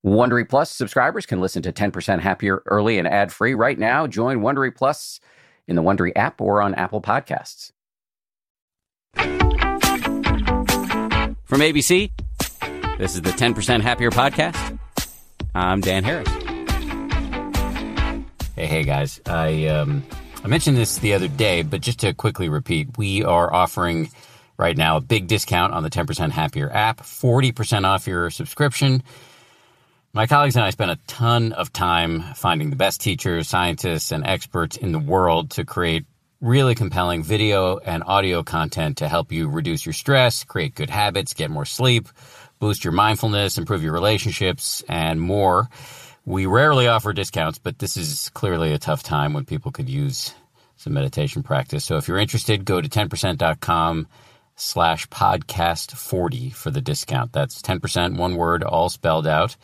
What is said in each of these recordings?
Wondery Plus subscribers can listen to 10% Happier early and ad-free right now. Join Wondery Plus in the Wondery app or on Apple Podcasts. From ABC, this is the 10% Happier podcast. I'm Dan Harris. Hey guys. I mentioned this the other day, but just to quickly repeat, we are offering right now a big discount on the 10% Happier app, 40% off your subscription. My colleagues and I spent a ton of time finding the best teachers, scientists, and experts in the world to create really compelling video and audio content to help you reduce your stress, create good habits, get more sleep, boost your mindfulness, improve your relationships, and more. We rarely offer discounts, but this is clearly a tough time when people could use some meditation practice. So if you're interested, go to 10%.com/podcast40 for the discount. That's 10%, one word, all spelled out.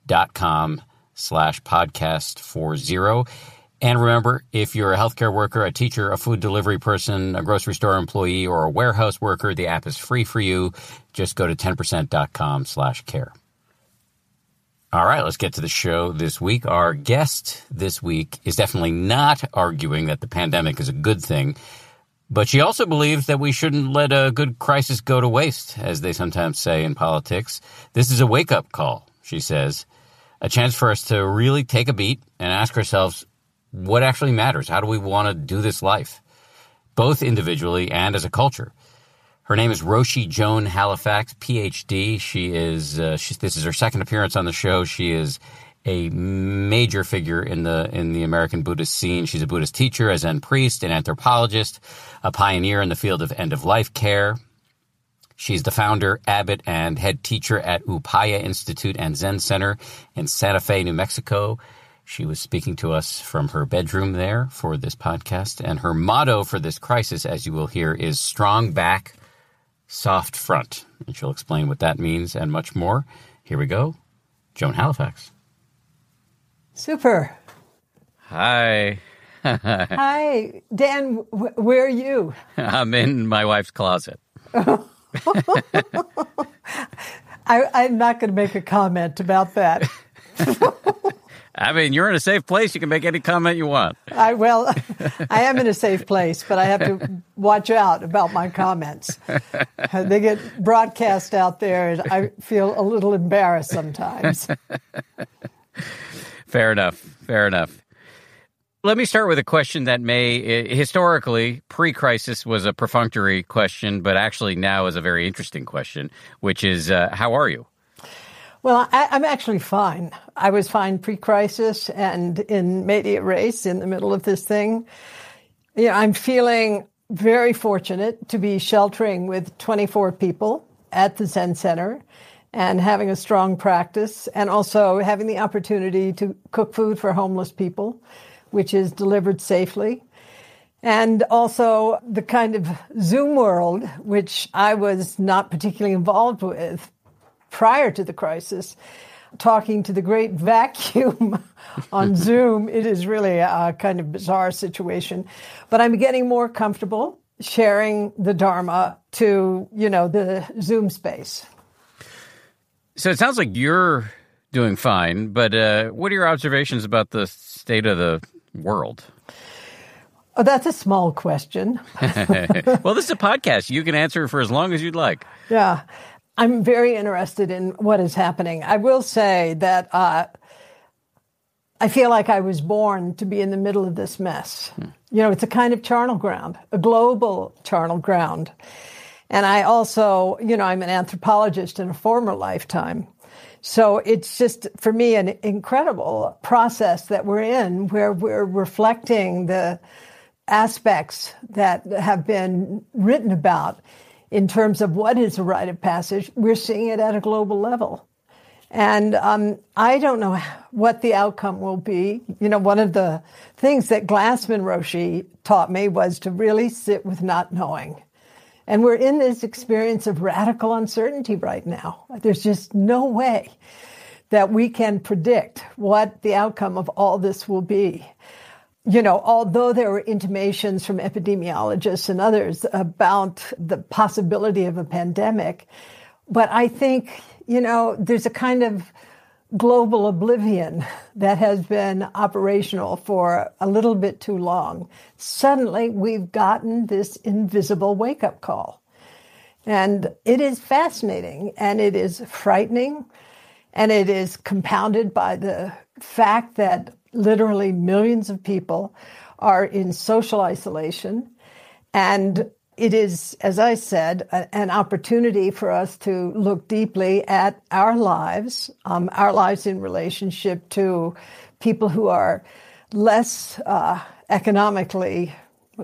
.com/podcast40. And remember, if you're a healthcare worker, a teacher, a food delivery person, a grocery store employee, or a warehouse worker, the app is free for you. Just go to 10%.com/care. All right, let's get to the show this week. Our guest this week is definitely not arguing that the pandemic is a good thing, but she also believes that we shouldn't let a good crisis go to waste, as they sometimes say in politics. This is a wake-up call, she says. A chance for us to really take a beat and ask ourselves what actually matters. How do we want to do this life, both individually and as a culture? Her name is Roshi Joan Halifax, PhD. This is her second appearance on the show. She is a major figure in the American Buddhist scene. She's a Buddhist teacher, a Zen priest, an anthropologist, a pioneer in the field of end-of-life care. She's the founder, abbot, and head teacher at Upaya Institute and Zen Center in Santa Fe, New Mexico. She was speaking to us from her bedroom there for this podcast. And her motto for this crisis, as you will hear, is strong back, soft front. And she'll explain what that means and much more. Here we go. Joan Halifax. Super. Hi. Hi. Dan, where are you? I'm in my wife's closet. I'm not going to make a comment about that. I mean, you're in a safe place. You can make any comment you want. I am in a safe place, but I have to watch out about my comments. They get broadcast out there, and I feel a little embarrassed sometimes. Fair enough. Let me start with a question that historically, pre-crisis was a perfunctory question, but actually now is a very interesting question, which is, how are you? Well, I'm actually fine. I was fine pre-crisis and in medias res, in the middle of this thing. I'm feeling very fortunate to be sheltering with 24 people at the Zen Center and having a strong practice, and also having the opportunity to cook food for homeless people, which is delivered safely. And also the kind of Zoom world, which I was not particularly involved with prior to the crisis, talking to the great vacuum on Zoom. It is really a kind of bizarre situation. But I'm getting more comfortable sharing the Dharma to, the Zoom space. So it sounds like you're doing fine, but what are your observations about the state of the world? Oh, that's a small question. Well, this is a podcast. You can answer for as long as you'd like. Yeah. I'm very interested in what is happening. I will say that I feel like I was born to be in the middle of this mess. It's a kind of charnel ground, a global charnel ground. And I also, I'm an anthropologist in a former lifetime. So it's just, for me, an incredible process that we're in, where we're reflecting the aspects that have been written about in terms of what is a rite of passage. We're seeing it at a global level. And I don't know what the outcome will be. One of the things that Glassman Roshi taught me was to really sit with not knowing. And we're in this experience of radical uncertainty right now. There's just no way that we can predict what the outcome of all this will be. Although there were intimations from epidemiologists and others about the possibility of a pandemic, but I think, there's a kind of global oblivion that has been operational for a little bit too long. Suddenly, we've gotten this invisible wake-up call. And it is fascinating, and it is frightening, and it is compounded by the fact that literally millions of people are in social isolation. And it is, as I said, an opportunity for us to look deeply at our lives in relationship to people who are less economically,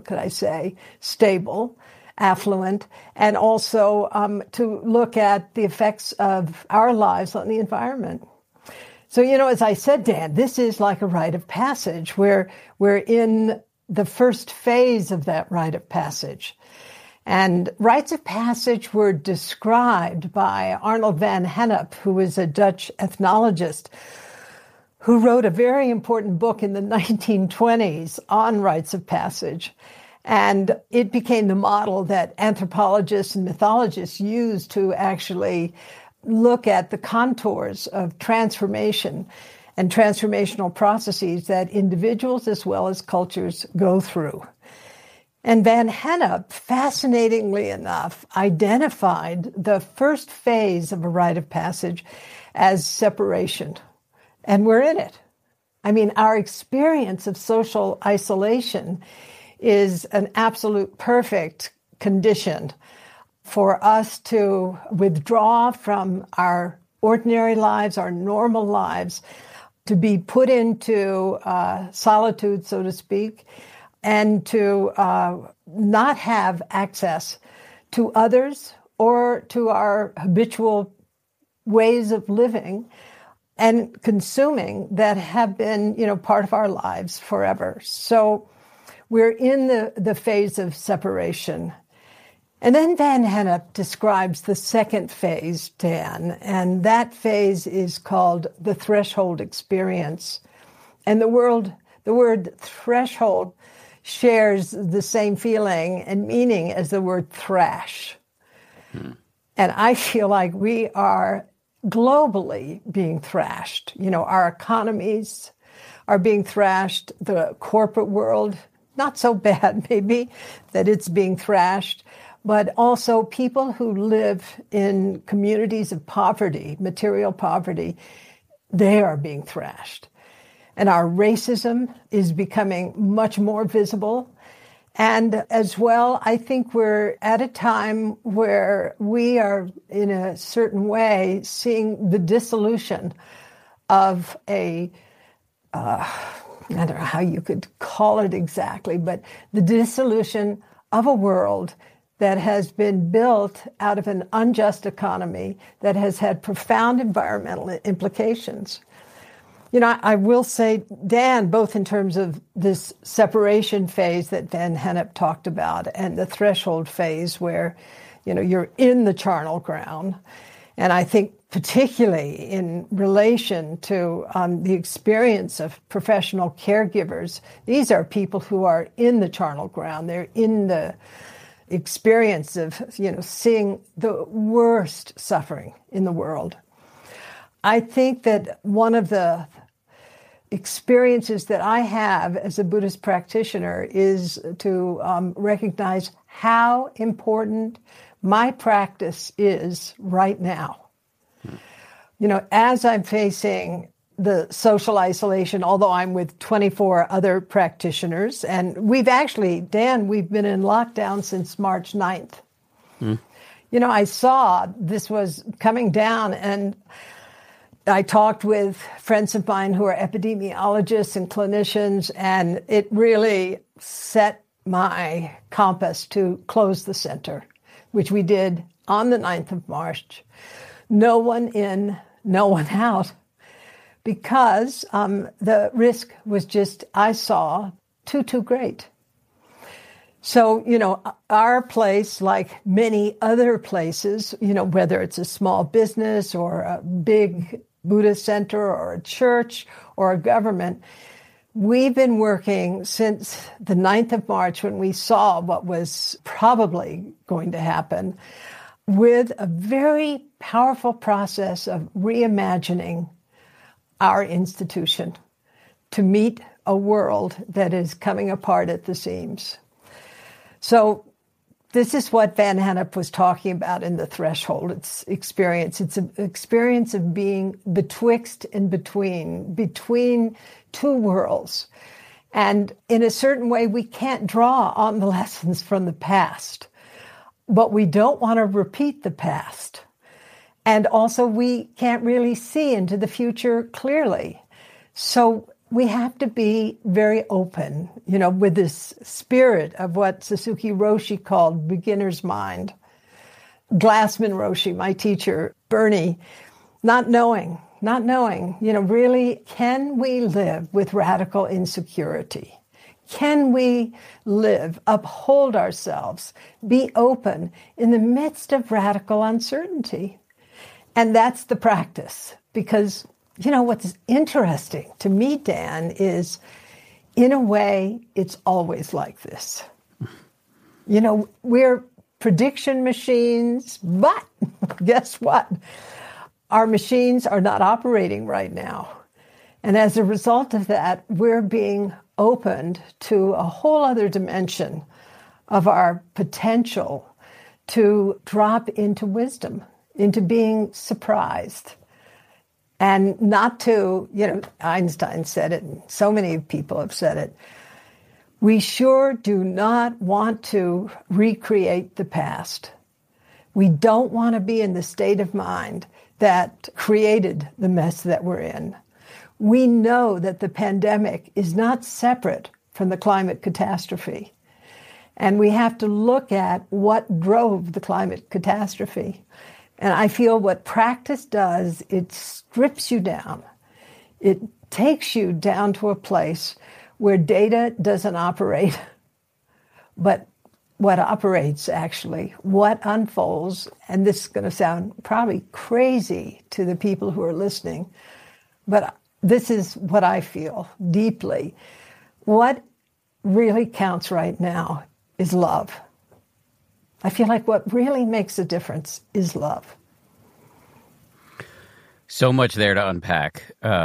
stable, affluent, and also to look at the effects of our lives on the environment. So, as I said, Dan, this is like a rite of passage. We're in the first phase of that rite of passage. And rites of passage were described by Arnold van Gennep, who was a Dutch ethnologist who wrote a very important book in the 1920s on rites of passage. And it became the model that anthropologists and mythologists used to actually look at the contours of transformation and transformational processes that individuals as well as cultures go through. And Van Gennep, fascinatingly enough, identified the first phase of a rite of passage as separation. And we're in it. I mean, our experience of social isolation is an absolute perfect condition for us to withdraw from our ordinary lives, our normal lives, to be put into solitude, so to speak, and to not have access to others or to our habitual ways of living and consuming that have been, part of our lives forever. So we're in the phase of separation. And then Van Gennep describes the second phase, Dan, and that phase is called the threshold experience. And the word threshold shares the same feeling and meaning as the word thrash. And I feel like we are globally being thrashed. Our economies are being thrashed. The corporate world, not so bad maybe that it's being thrashed, but also people who live in communities of poverty, material poverty, they are being thrashed. And our racism is becoming much more visible. And as well, I think we're at a time where we are, in a certain way, seeing the dissolution of I don't know how you could call it exactly, but the dissolution of a world that has been built out of an unjust economy that has had profound environmental implications. I will say, Dan, both in terms of this separation phase that Van Gennep talked about and the threshold phase where, you're in the charnel ground. And I think particularly in relation to the experience of professional caregivers, these are people who are in the charnel ground. They're in the experience of, seeing the worst suffering in the world. I think that one of the experiences that I have as a Buddhist practitioner is to recognize how important my practice is right now. As I'm facing the social isolation, although I'm with 24 other practitioners, and we've actually, Dan, we've been in lockdown since March 9th. I saw this was coming down, and I talked with friends of mine who are epidemiologists and clinicians, and it really set my compass to close the center, which we did on the 9th of March. No one in, no one out, because the risk was just, I saw, too great. So, our place, like many other places, whether it's a small business or a big Buddhist center or a church or a government, we've been working since the 9th of March when we saw what was probably going to happen with a very powerful process of reimagining our institution to meet a world that is coming apart at the seams. So this is what Van Gennep was talking about in the Threshold. It's experience. It's an experience of being betwixt and between two worlds. And in a certain way, we can't draw on the lessons from the past, but we don't want to repeat the past. And also, we can't really see into the future clearly. So we have to be very open, with this spirit of what Suzuki Roshi called beginner's mind. Glassman Roshi, my teacher, Bernie, not knowing, really, can we live with radical insecurity? Can we live, uphold ourselves, be open in the midst of radical uncertainty? And that's the practice, because what's interesting to me, Dan, is in a way, it's always like this. We're prediction machines, but guess what? Our machines are not operating right now. And as a result of that, we're being opened to a whole other dimension of our potential to drop into wisdom, into being surprised. And not to, Einstein said it, and so many people have said it, we sure do not want to recreate the past. We don't want to be in the state of mind that created the mess that we're in. We know that the pandemic is not separate from the climate catastrophe. And we have to look at what drove the climate catastrophe. And I feel what practice does, it strips you down. It takes you down to a place where data doesn't operate, but what operates actually, what unfolds, and this is going to sound probably crazy to the people who are listening, but this is what I feel deeply. What really counts right now is love. I feel like what really makes a difference is love. So much there to unpack.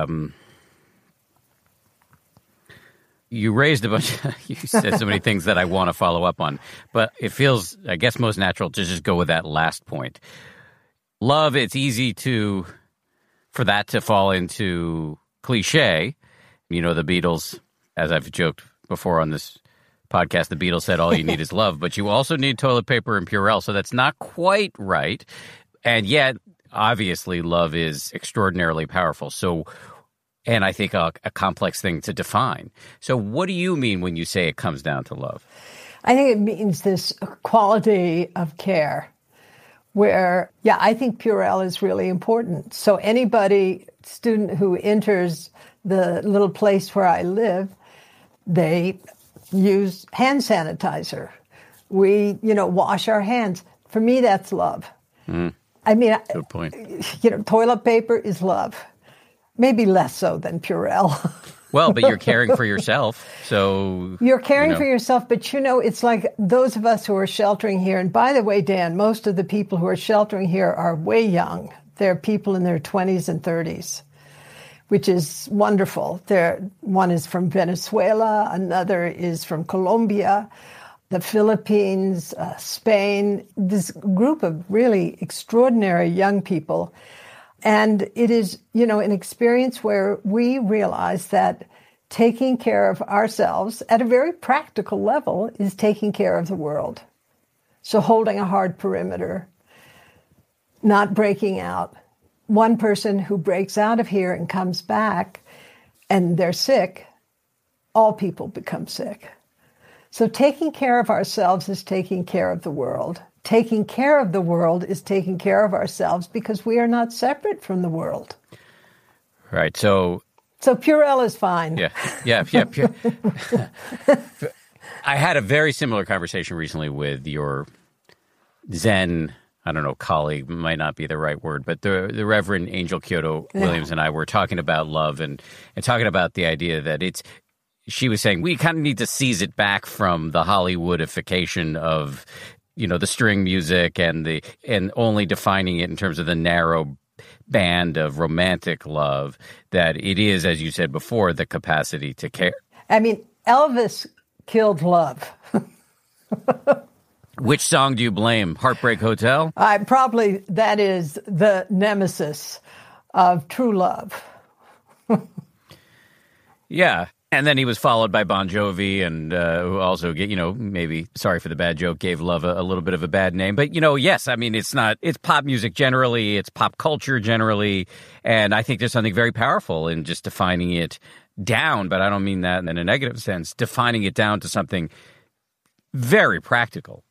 You raised a bunch, you said so many things that I want to follow up on, but it feels, I guess, most natural to just go with that last point. Love, it's easy for that to fall into cliche. The Beatles, as I've joked before on this podcast, the Beatles said all you need is love, but you also need toilet paper and Purell, so that's not quite right. And yet, obviously, love is extraordinarily powerful. So, and I think a complex thing to define. So what do you mean when you say it comes down to love? I think it means this quality of care where, I think Purell is really important. So student who enters the little place where I live, they use hand sanitizer. We, wash our hands. For me, that's love. I mean, good point. Toilet paper is love. Maybe less so than Purell. Well, but you're caring for yourself, so... You're caring for yourself, but it's like those of us who are sheltering here, and by the way, Dan, most of the people who are sheltering here are way young. They're people in their 20s and 30s, which is wonderful. One is from Venezuela, another is from Colombia, the Philippines, Spain, this group of really extraordinary young people. And it is, an experience where we realize that taking care of ourselves at a very practical level is taking care of the world. So holding a hard perimeter, not breaking out. One person who breaks out of here and comes back and they're sick, all people become sick. So taking care of ourselves is taking care of the world. Taking care of the world is taking care of ourselves because we are not separate from the world. Right. So Purell is fine. Yeah. I had a very similar conversation recently with your Zen, colleague might not be the right word, but the Reverend Angel Kyoto Williams and I were talking about love and talking about the idea that she was saying we kind of need to seize it back from the Hollywoodification of the string music and only defining it in terms of the narrow band of romantic love, that it is, as you said before, the capacity to care. I mean, Elvis killed love. Which song do you blame? Heartbreak Hotel? Probably that is the nemesis of true love. Yeah. And then he was followed by Bon Jovi, and who also, maybe, sorry for the bad joke, gave love a little bit of a bad name. But, yes, I mean, it's pop music generally, it's pop culture generally, and I think there's something very powerful in just defining it down, but I don't mean that in a negative sense, defining it down to something very practical.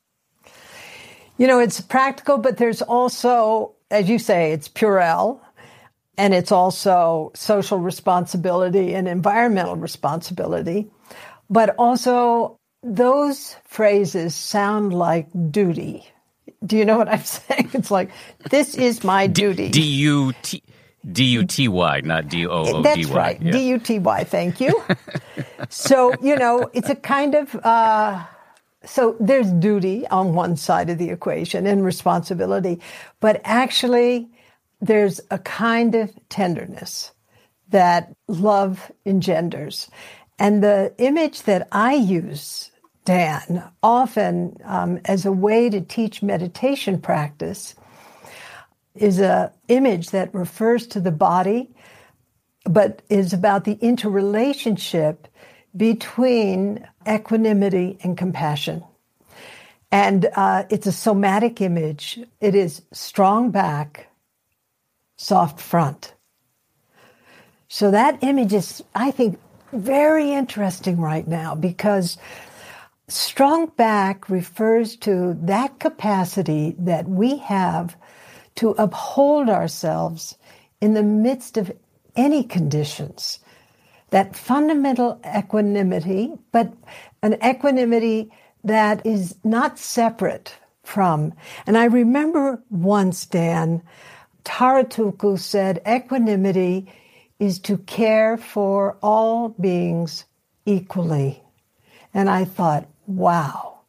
It's practical, but there's also, as you say, it's Purell. And it's also social responsibility and environmental responsibility. But also, those phrases sound like duty. Do you know what I'm saying? It's like, this is my duty. D-U-T-Y, not D-O-O-D-Y. That's right. Yeah. D-U-T-Y, thank you. So, it's a kind of... So there's duty on one side of the equation and responsibility. But actually... there's a kind of tenderness that love engenders. And the image that I use, Dan, often as a way to teach meditation practice is an image that refers to the body, but is about the interrelationship between equanimity and compassion. And it's a somatic image. It is strong back, soft front. So that image is, I think, very interesting right now because strong back refers to that capacity that we have to uphold ourselves in the midst of any conditions. That fundamental equanimity, but an equanimity that is not separate from. And I remember once, Dan, Tara Tulku said, equanimity is to care for all beings equally. And I thought, wow,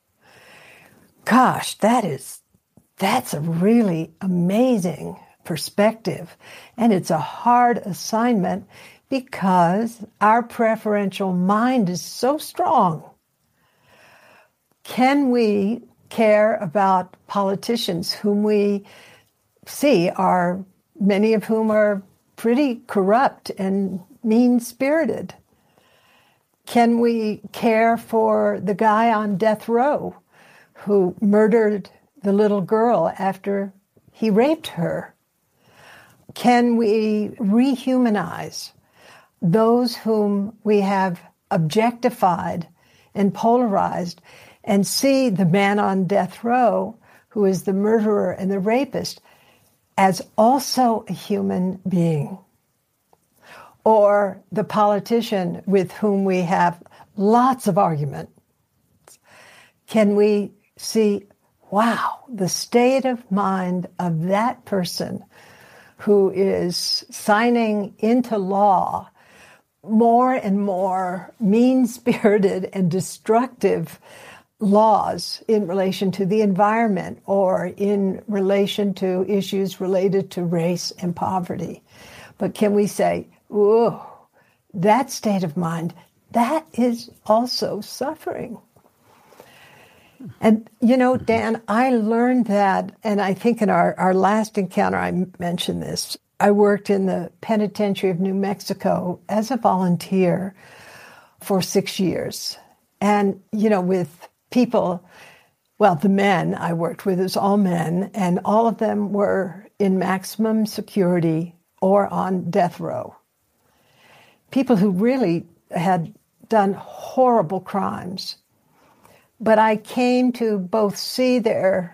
gosh, that's a really amazing perspective. And it's a hard assignment because our preferential mind is so strong. Can we care about politicians whom we see many of whom are pretty corrupt and mean-spirited? Can we care for the guy on death row who murdered the little girl after he raped her? Can we rehumanize those whom we have objectified and polarized and see the man on death row, who is the murderer and the rapist, as also a human being? Or the politician with whom we have lots of argument. Can we see, wow, the state of mind of that person who is signing into law more and more mean-spirited and destructive laws in relation to the environment or in relation to issues related to race and poverty. But can we say, whoa, that state of mind, that is also suffering. And, Dan, I learned that, and I think in our last encounter I mentioned this. I worked in the Penitentiary of New Mexico as a volunteer for 6 years. And, with people, well, the men I worked with is all men, and all of them were in maximum security or on death row. People who really had done horrible crimes. But I came to both see the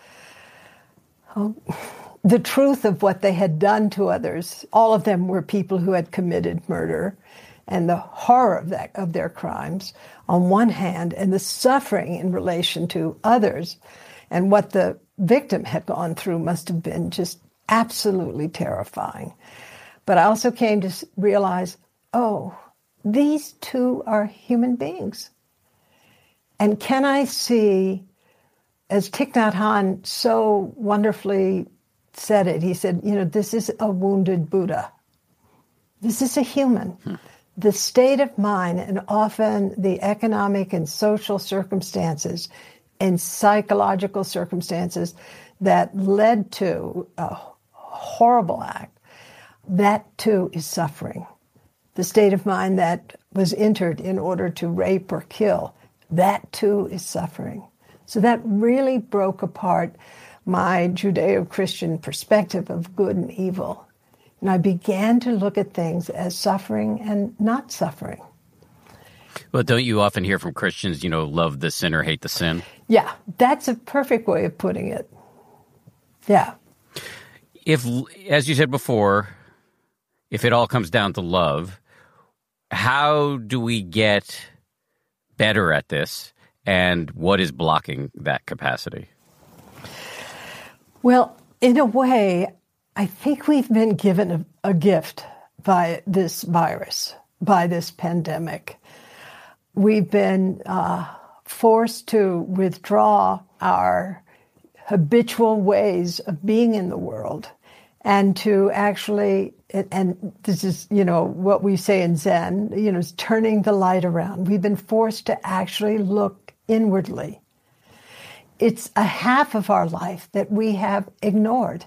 truth of what they had done to others. All of them were people who had committed murder, and the horror of their crimes on one hand, and the suffering in relation to others, and what the victim had gone through must have been just absolutely terrifying. But I also came to realize, oh, these two are human beings. And can I see, as Thich Nhat Hanh so wonderfully said it. He said, this is a wounded Buddha. This is a human. The state of mind and often the economic and social circumstances and psychological circumstances that led to a horrible act, that too is suffering. The state of mind that was entered in order to rape or kill, that too is suffering. So that really broke apart my Judeo-Christian perspective of good and evil. And I began to look at things as suffering and not suffering. Well, don't you often hear from Christians, love the sinner, hate the sin? Yeah, that's a perfect way of putting it. Yeah. If, as you said before, if it all comes down to love, how do we get better at this? And what is blocking that capacity? Well, in a way, I think we've been given a gift by this virus, by this pandemic. We've been forced to withdraw our habitual ways of being in the world and to actually, and this is, what we say in Zen, is turning the light around. We've been forced to actually look inwardly. It's a half of our life that we have ignored,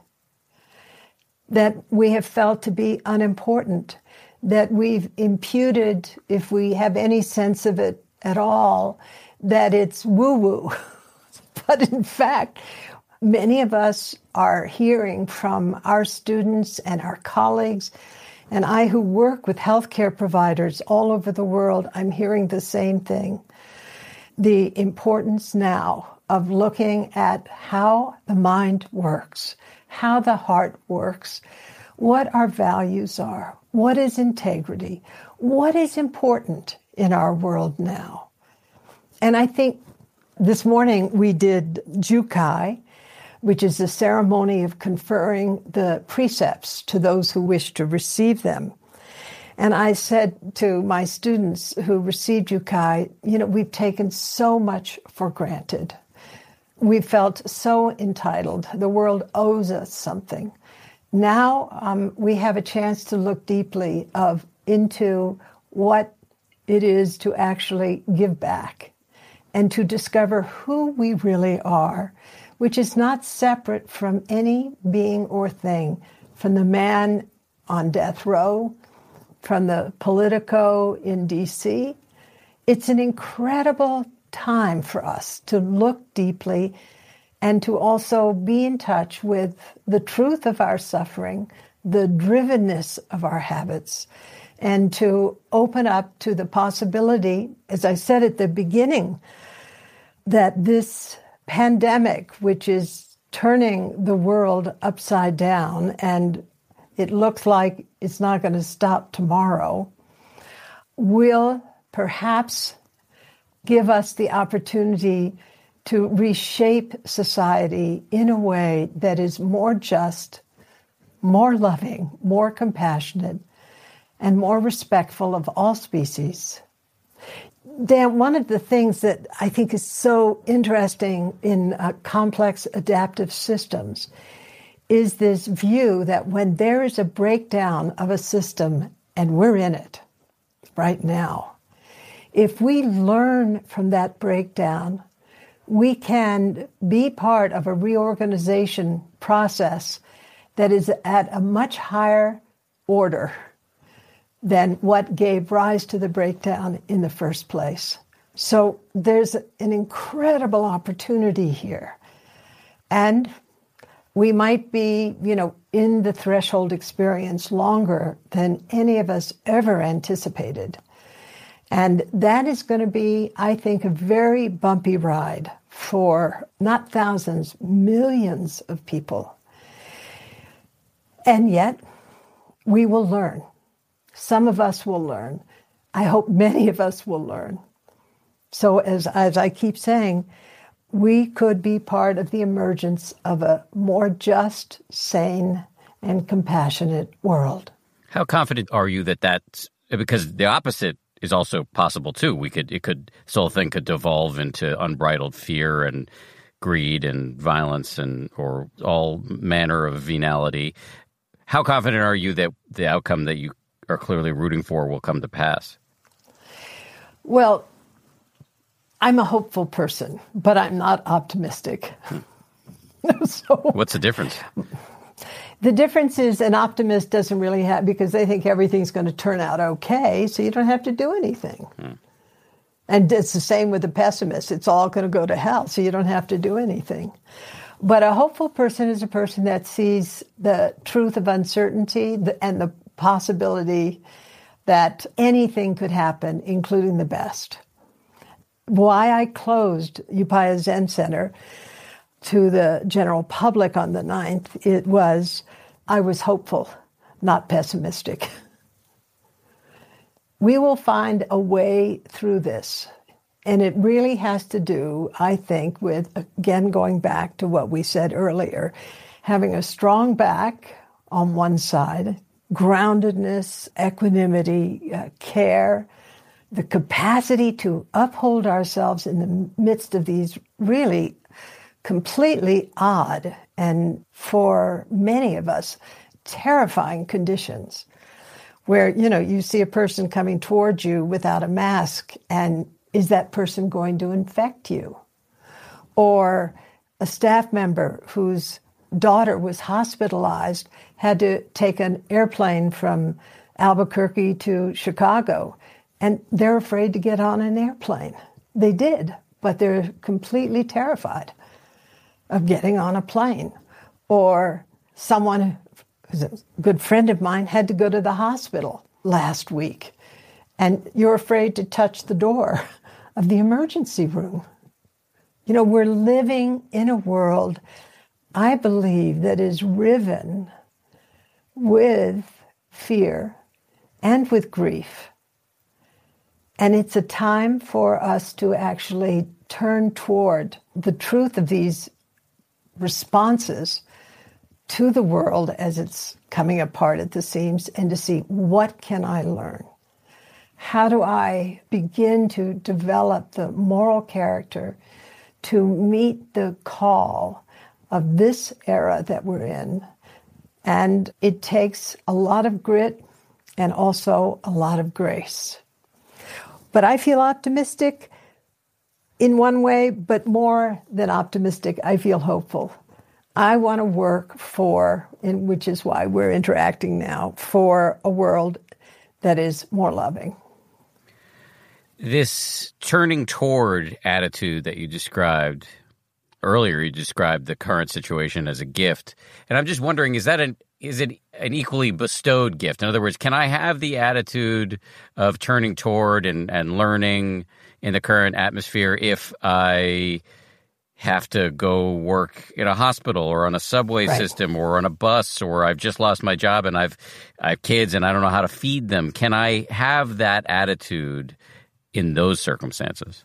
that we have felt to be unimportant, that we've imputed, if we have any sense of it at all, that it's woo-woo. But in fact, many of us are hearing from our students and our colleagues, and I who work with healthcare providers all over the world, I'm hearing the same thing. The importance now of looking at how the mind works, how the heart works, what our values are, what is integrity, what is important in our world now. And I think this morning we did Jukai, which is the ceremony of conferring the precepts to those who wish to receive them. And I said to my students who received Jukai, we've taken so much for granted. We felt so entitled. The world owes us something. Now we have a chance to look deeply into what it is to actually give back and to discover who we really are, which is not separate from any being or thing, from the man on death row, from the Politico in D.C. It's an incredible time for us to look deeply and to also be in touch with the truth of our suffering, the drivenness of our habits, and to open up to the possibility, as I said at the beginning, that this pandemic, which is turning the world upside down, and it looks like it's not going to stop tomorrow, will perhaps give us the opportunity to reshape society in a way that is more just, more loving, more compassionate, and more respectful of all species. Dan, one of the things that I think is so interesting in complex adaptive systems is this view that when there is a breakdown of a system, and we're in it right now, if we learn from that breakdown, we can be part of a reorganization process that is at a much higher order than what gave rise to the breakdown in the first place. So there's an incredible opportunity here. And we might be, in the threshold experience longer than any of us ever anticipated. And that is going to be, I think, a very bumpy ride for not thousands, millions of people. And yet, we will learn. Some of us will learn. I hope many of us will learn. So as I keep saying, we could be part of the emergence of a more just, sane, and compassionate world. How confident are you that that's, because the opposite is also possible too. This whole thing could devolve into unbridled fear and greed and violence or all manner of venality. How confident are you that the outcome that you are clearly rooting for will come to pass? Well, I'm a hopeful person, but I'm not optimistic. So, what's the difference? The difference is an optimist doesn't really have, because they think everything's going to turn out okay, so you don't have to do anything. And it's the same with the pessimist. It's all going to go to hell, so you don't have to do anything. But a hopeful person is a person that sees the truth of uncertainty and the possibility that anything could happen, including the best. Why I closed Upaya Zen Center to the general public on the 9th, I was hopeful, not pessimistic. We will find a way through this. And it really has to do, I think, with, again, going back to what we said earlier, having a strong back on one side, groundedness, equanimity, care, the capacity to uphold ourselves in the midst of these really completely odd and, for many of us, terrifying conditions where, you see a person coming towards you without a mask, and is that person going to infect you? Or a staff member whose daughter was hospitalized had to take an airplane from Albuquerque to Chicago, and they're afraid to get on an airplane. They did, but they're completely terrified of getting on a plane. Or someone who's a good friend of mine had to go to the hospital last week, and you're afraid to touch the door of the emergency room. We're living in a world, I believe, that is riven with fear and with grief. And it's a time for us to actually turn toward the truth of these responses to the world as it's coming apart at the seams, and to see, what can I learn? How do I begin to develop the moral character to meet the call of this era that we're in? And it takes a lot of grit and also a lot of grace. But I feel optimistic in one way, but more than optimistic, I feel hopeful. I want to work for, and which is why we're interacting now, for a world that is more loving. This turning toward attitude that you described earlier, you described the current situation as a gift. And I'm just wondering, is it an equally bestowed gift? In other words, can I have the attitude of turning toward and learning in the current atmosphere if I have to go work in a hospital or on a subway system or on a bus, or I've just lost my job and I have kids and I don't know how to feed them? Can I have that attitude in those circumstances?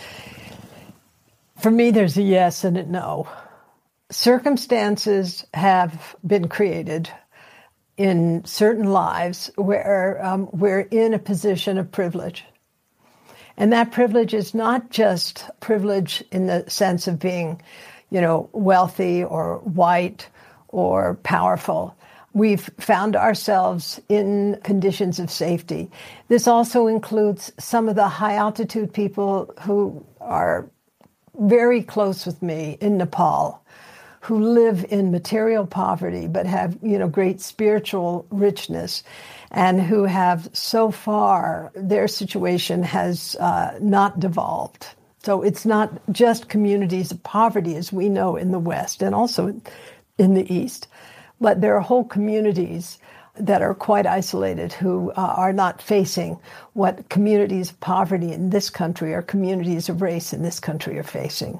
For me, there's a yes and a no. Circumstances have been created in certain lives where we're in a position of privilege. And that privilege is not just privilege in the sense of being, wealthy or white or powerful. We've found ourselves in conditions of safety. This also includes some of the high-altitude people who are very close with me in Nepal, who live in material poverty but have, great spiritual richness, and who have, so far, their situation has not devolved. So it's not just communities of poverty as we know in the West and also in the East, but there are whole communities that are quite isolated who are not facing what communities of poverty in this country or communities of race in this country are facing.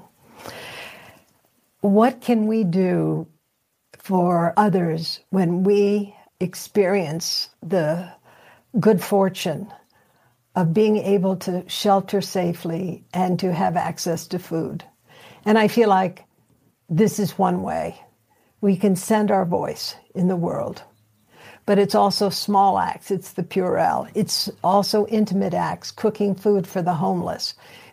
What can we do for others when we experience the good fortune of being able to shelter safely and to have access to food? And I feel like this is one way. We can send our voice in the world. But it's also small acts. It's the Purell. It's also intimate acts, cooking food for the homeless,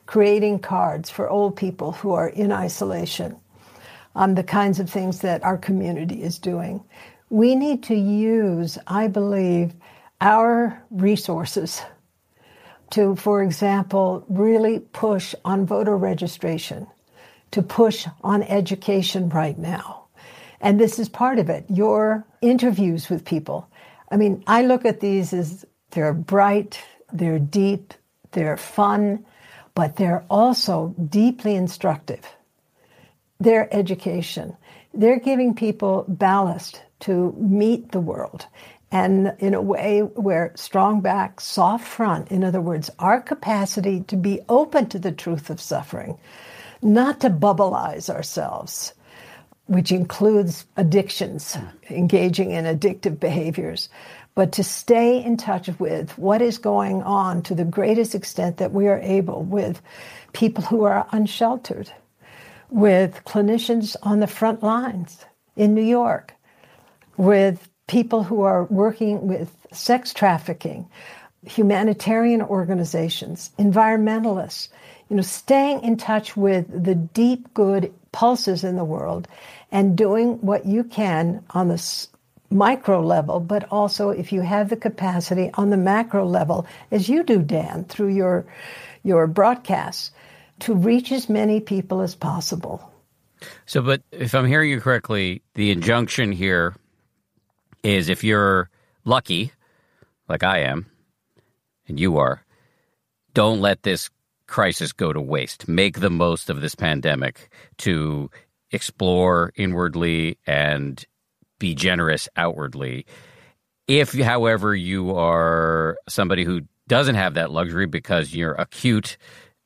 creating cards for old people who are in isolation, the kinds of things that our community is doing. We need to use, I believe, our resources to, for example, really push on voter registration, to push on education right now. And this is part of it, your interviews with people. I mean, I look at these as they're bright, they're deep, they're fun, but they're also deeply instructive. They're education. They're giving people ballast to meet the world, and in a way where strong back, soft front, in other words, our capacity to be open to the truth of suffering, not to bubbleize ourselves, which includes addictions, engaging in addictive behaviors, but to stay in touch with what is going on to the greatest extent that we are able with people who are unsheltered, with clinicians on the front lines in New York, with people who are working with sex trafficking, humanitarian organizations, environmentalists, staying in touch with the deep good pulses in the world and doing what you can on the micro level, but also if you have the capacity on the macro level, as you do, Dan, through your broadcasts, to reach as many people as possible. So, but if I'm hearing you correctly, the injunction here is if you're lucky, like I am, and you are, don't let this crisis go to waste. Make the most of this pandemic to explore inwardly and be generous outwardly. If, however, you are somebody who doesn't have that luxury because you're acute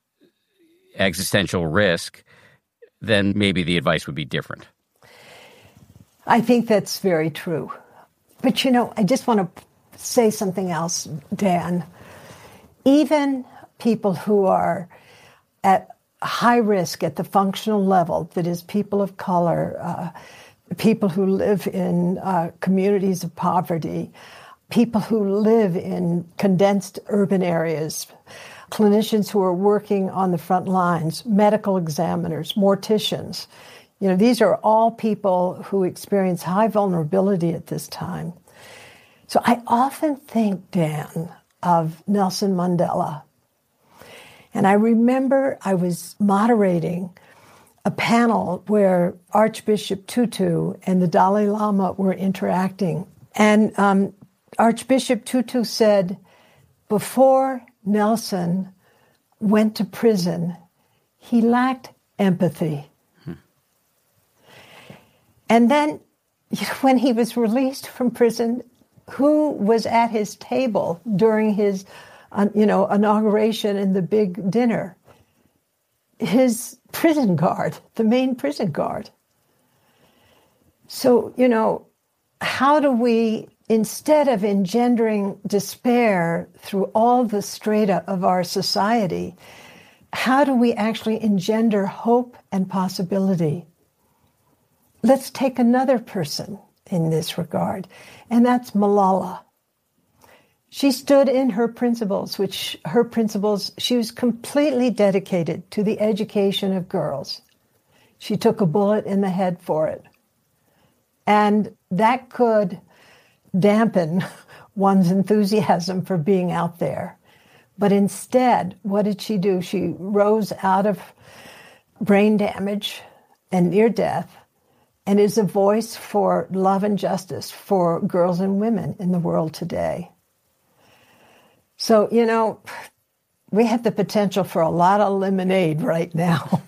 existential risk, then maybe the advice would be different. I think that's very true. But, I just want to say something else, Dan. Even people who are at high risk at the functional level, that is, people of color, people who live in communities of poverty, people who live in condensed urban areas, clinicians who are working on the front lines, medical examiners, morticians. These are all people who experience high vulnerability at this time. So I often think, Dan, of Nelson Mandela. And I remember I was moderating a panel where Archbishop Tutu and the Dalai Lama were interacting. And Archbishop Tutu said, before Nelson went to prison, he lacked empathy. And then when he was released from prison, who was at his table during his inauguration and the big dinner? His prison guard, the main prison guard. So, how do we, instead of engendering despair through all the strata of our society, how do we actually engender hope and possibility? Let's take another person in this regard, and that's Malala. She stood in her principles, she was completely dedicated to the education of girls. She took a bullet in the head for it. And that could dampen one's enthusiasm for being out there. But instead, what did she do? She rose out of brain damage and near death and is a voice for love and justice for girls and women in the world today. So, we have the potential for a lot of lemonade right now.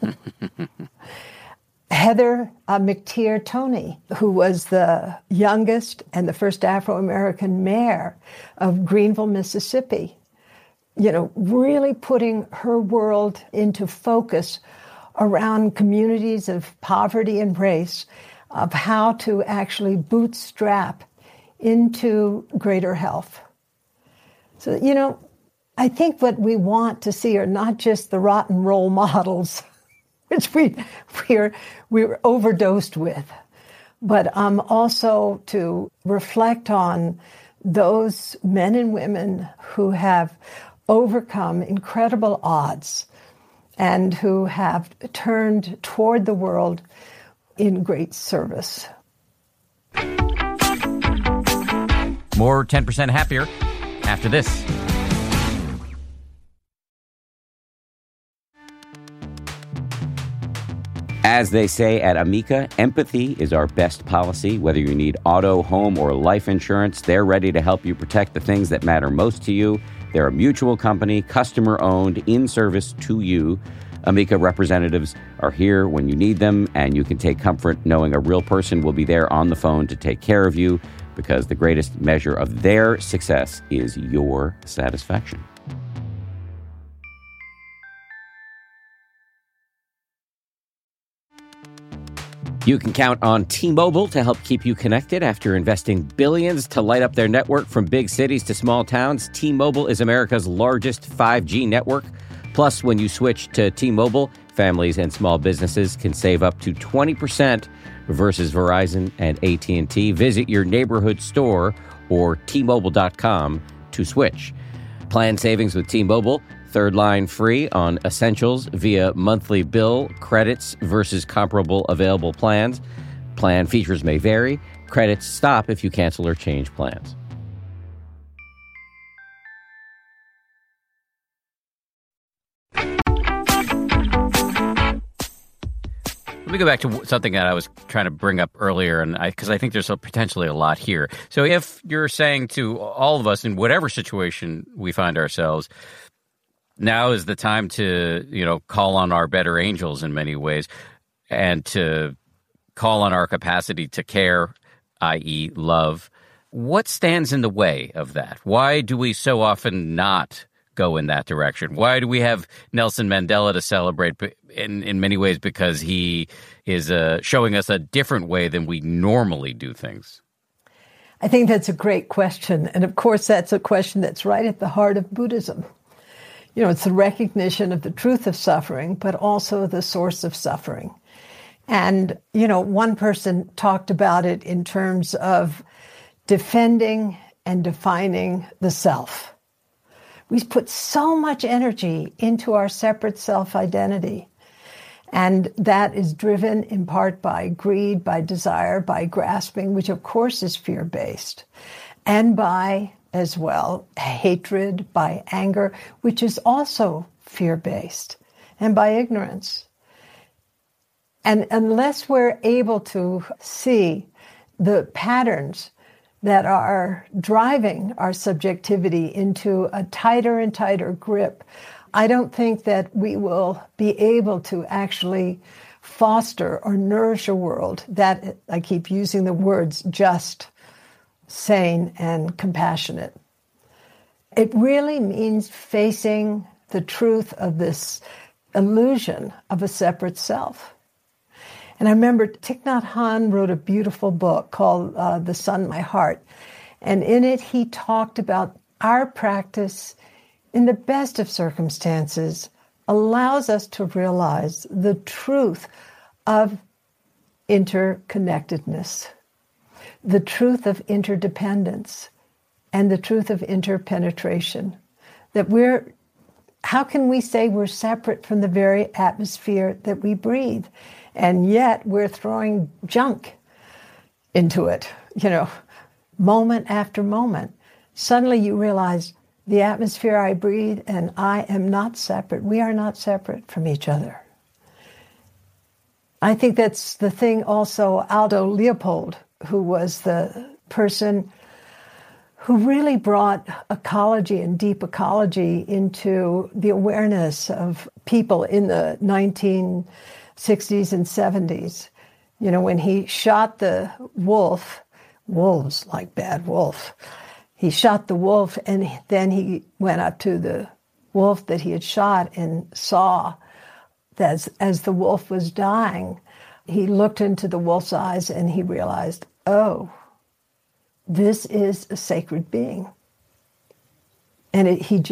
Heather McTeer Toney, who was the youngest and the first Afro-American mayor of Greenville, Mississippi, really putting her world into focus around communities of poverty and race, of how to actually bootstrap into greater health. So, I think what we want to see are not just the rotten role models, which we're overdosed with, but also to reflect on those men and women who have overcome incredible odds and who have turned toward the world in great service. More 10% Happier after this. As they say at Amica, empathy is our best policy. Whether you need auto, home, or life insurance, they're ready to help you protect the things that matter most to you. They're a mutual company, customer-owned, in service to you. Amica representatives are here when you need them, and you can take comfort knowing a real person will be there on the phone to take care of you, because the greatest measure of their success is your satisfaction. You can count on T-Mobile to help keep you connected after investing billions to light up their network from big cities to small towns. T-Mobile is America's largest 5G network. Plus, when you switch to T-Mobile, families and small businesses can save up to 20% versus Verizon and AT&T. Visit your neighborhood store or T-Mobile.com to switch. Plan savings with T-Mobile. Third line free on essentials via monthly bill, credits versus comparable available plans. Plan features may vary. Credits stop if you cancel or change plans. Let me go back to something that I was trying to bring up earlier, and because I think there's potentially a lot here. So if you're saying to all of us in whatever situation we find ourselves, now is the time to, call on our better angels in many ways and to call on our capacity to care, i.e. love. What stands in the way of that? Why do we so often not go in that direction? Why do we have Nelson Mandela to celebrate in many ways? Because he is showing us a different way than we normally do things. I think that's a great question. And of course, that's a question that's right at the heart of Buddhism. It's the recognition of the truth of suffering, but also the source of suffering. And, one person talked about it in terms of defending and defining the self. We put so much energy into our separate self-identity. And that is driven in part by greed, by desire, by grasping, which of course is fear-based, and by, as well, hatred, by anger, which is also fear-based, and by ignorance. And unless we're able to see the patterns that are driving our subjectivity into a tighter and tighter grip, I don't think that we will be able to actually foster or nourish a world that, I keep using the words, just, sane, and compassionate. It really means facing the truth of this illusion of a separate self. And I remember Thich Nhat Hanh wrote a beautiful book called The Sun, My Heart. And in it, he talked about our practice in the best of circumstances allows us to realize the truth of interconnectedness, the truth of interdependence, and the truth of interpenetration. How can we say we're separate from the very atmosphere that we breathe? And yet we're throwing junk into it, moment after moment. Suddenly you realize the atmosphere I breathe and I am not separate. We are not separate from each other. I think that's the thing also Aldo Leopold, who was the person who really brought ecology and deep ecology into the awareness of people in the 1960s and 70s. When he shot the wolves like bad wolf, he shot the wolf and then he went up to the wolf that he had shot and saw that as the wolf was dying, he looked into the wolf's eyes and he realized, oh, this is a sacred being. And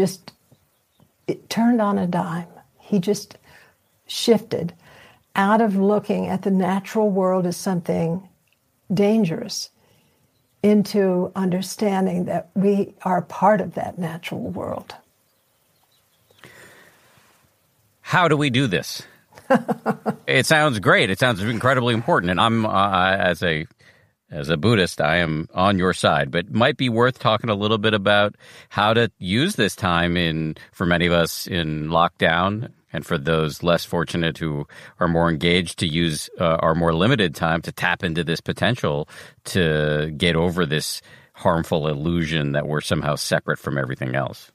it turned on a dime. He just shifted out of looking at the natural world as something dangerous into understanding that we are part of that natural world. How do we do this? It sounds great. It sounds incredibly important. And I'm, as a Buddhist, I am on your side. But it might be worth talking a little bit about how to use this time for many of us in lockdown, and for those less fortunate who are more engaged to use our more limited time to tap into this potential to get over this harmful illusion that we're somehow separate from everything else.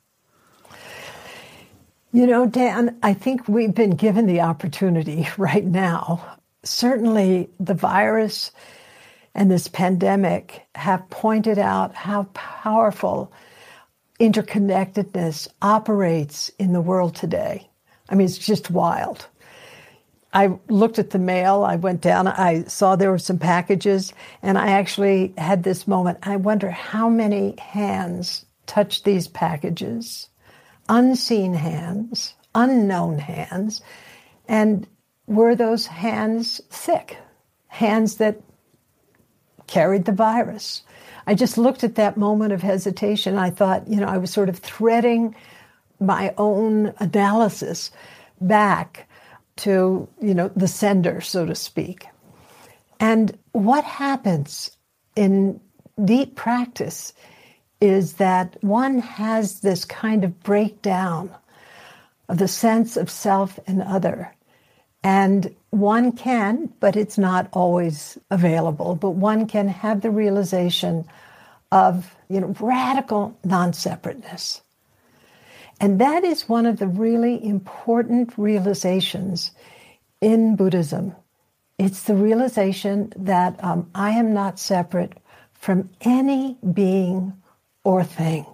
You know, Dan, I think we've been given the opportunity right now. Certainly the virus and this pandemic have pointed out how powerful interconnectedness operates in the world today. I mean, it's just wild. I looked at the mail, I went down, I saw there were some packages, and I actually had this moment. I wonder how many hands touched these packages, unseen hands, unknown hands, and were those hands thick, hands that carried the virus? I just looked at that moment of hesitation. I thought, I was sort of threading my own analysis back to, the sender, so to speak. And what happens in deep practice is that one has this kind of breakdown of the sense of self and other. And one can, but it's not always available, but one can have the realization of, radical non-separateness. And that is one of the really important realizations in Buddhism. It's the realization that I am not separate from any being or thing.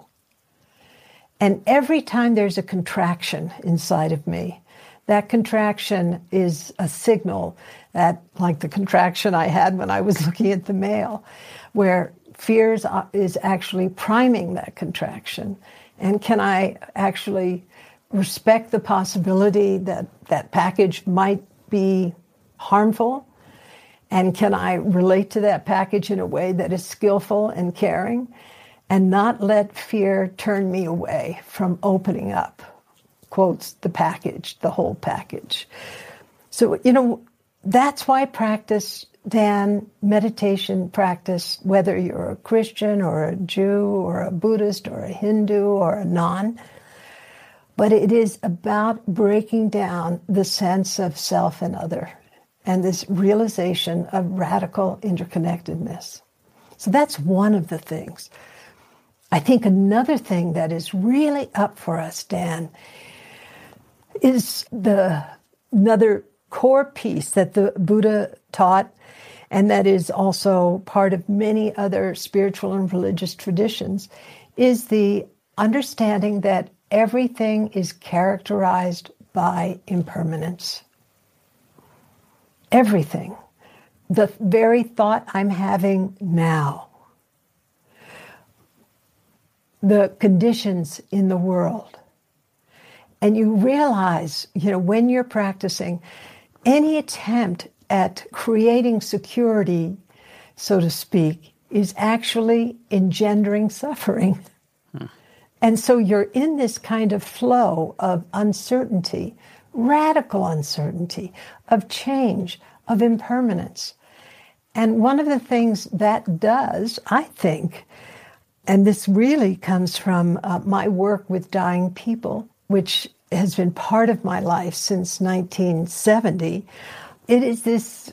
And every time there's a contraction inside of me, that contraction is a signal that, like the contraction I had when I was looking at the mail, where fear is actually priming that contraction. And can I actually respect the possibility that that package might be harmful? And can I relate to that package in a way that is skillful and caring, and not let fear turn me away from opening up, quotes, the package, the whole package? So, that's why practice, Dan, meditation practice, whether you're a Christian or a Jew or a Buddhist or a Hindu or a non, but it is about breaking down the sense of self and other and this realization of radical interconnectedness. So that's one of the things. I think another thing that is really up for us, Dan, is another core piece that the Buddha taught, and that is also part of many other spiritual and religious traditions, is the understanding that everything is characterized by impermanence. Everything. The very thought I'm having now. The conditions in the world. And you realize, when you're practicing, any attempt at creating security, so to speak, is actually engendering suffering. And so you're in this kind of flow of uncertainty, radical uncertainty, of change, of impermanence. And one of the things that does, I think, and this really comes from my work with dying people, which has been part of my life since 1970, it's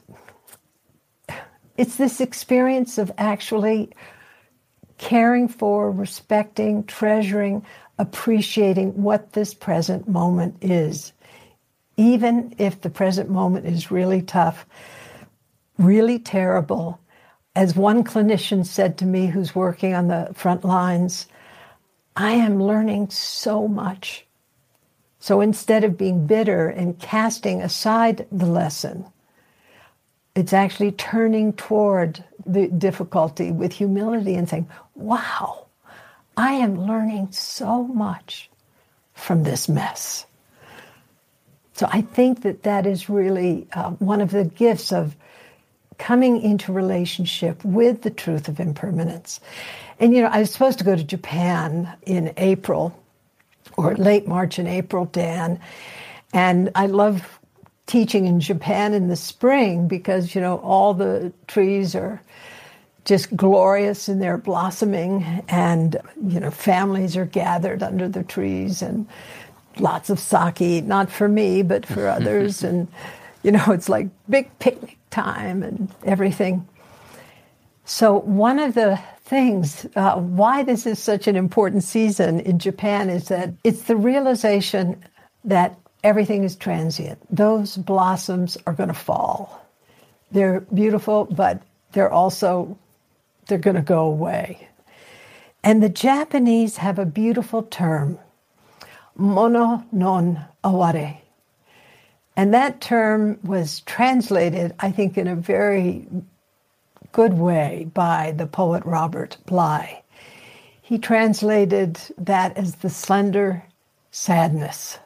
this experience of actually caring for, respecting, treasuring, appreciating what this present moment is. Even if the present moment is really tough, really terrible. As one clinician said to me who's working on the front lines, I am learning so much. So instead of being bitter and casting aside the lesson, it's actually turning toward the difficulty with humility and saying, wow, I am learning so much from this mess. So I think that is really one of the gifts of coming into relationship with the truth of impermanence. And, I was supposed to go to Japan in April, or late March and April, Dan. And I love teaching in Japan in the spring because, all the trees are just glorious in their blossoming, and, families are gathered under the trees, and lots of sake, not for me, but for others. And, it's like big picnic time and everything. So one of the things, why this is such an important season in Japan is that it's the realization that everything is transient. Those blossoms are going to fall. They're beautiful, but they're going to go away. And the Japanese have a beautiful term, mono non aware. And that term was translated, I think, in a very good way by the poet Robert Bly. He translated that as the slender sadness.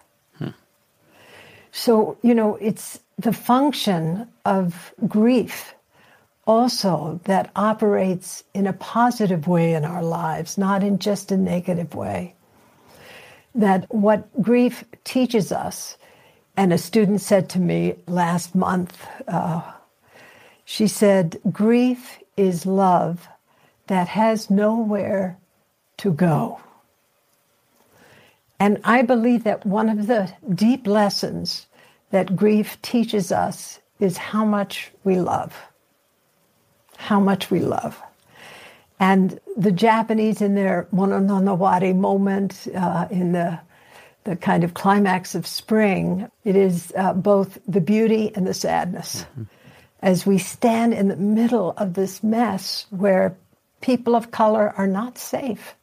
So, it's the function of grief also that operates in a positive way in our lives, not in just a negative way. That what grief teaches us, and a student said to me last month, she said, grief is love that has nowhere to go. And I believe that one of the deep lessons that grief teaches us is how much we love. How much we love. And the Japanese in their mono non aware moment, in the kind of climax of spring, it is both the beauty and the sadness. Mm-hmm. As we stand in the middle of this mess where people of color are not safe,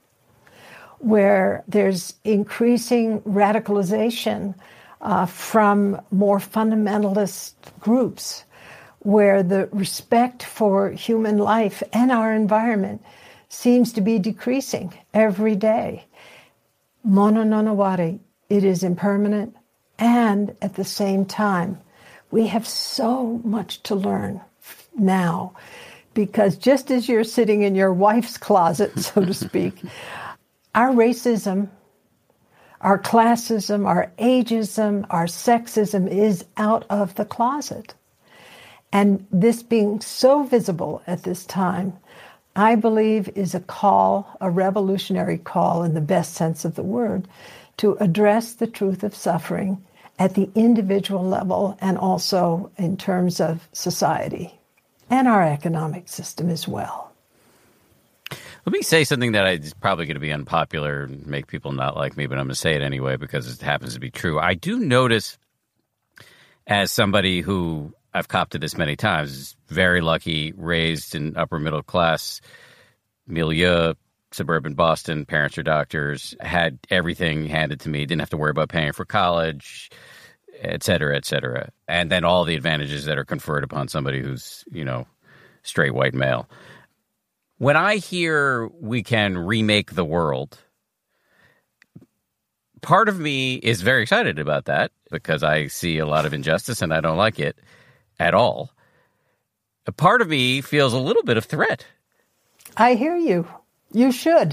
where there's increasing radicalization from more fundamentalist groups, where the respect for human life and our environment seems to be decreasing every day. Mono non aware, it is impermanent, and at the same time, we have so much to learn now, because just as you're sitting in your wife's closet, so to speak, our racism, our classism, our ageism, our sexism is out of the closet. And this being so visible at this time, I believe is a call, a revolutionary call in the best sense of the word, to address the truth of suffering at the individual level and also in terms of society and our economic system as well. Let me say something that is probably going to be unpopular and make people not like me, but I'm going to say it anyway because it happens to be true. I do notice, as somebody who I've copped to this many times, very lucky, raised in upper middle class milieu, suburban Boston, parents are doctors, had everything handed to me, didn't have to worry about paying for college, et cetera, et cetera. And then all the advantages that are conferred upon somebody who's, straight white male. When I hear we can remake the world, part of me is very excited about that because I see a lot of injustice and I don't like it at all. A part of me feels a little bit of threat. I hear you. You should.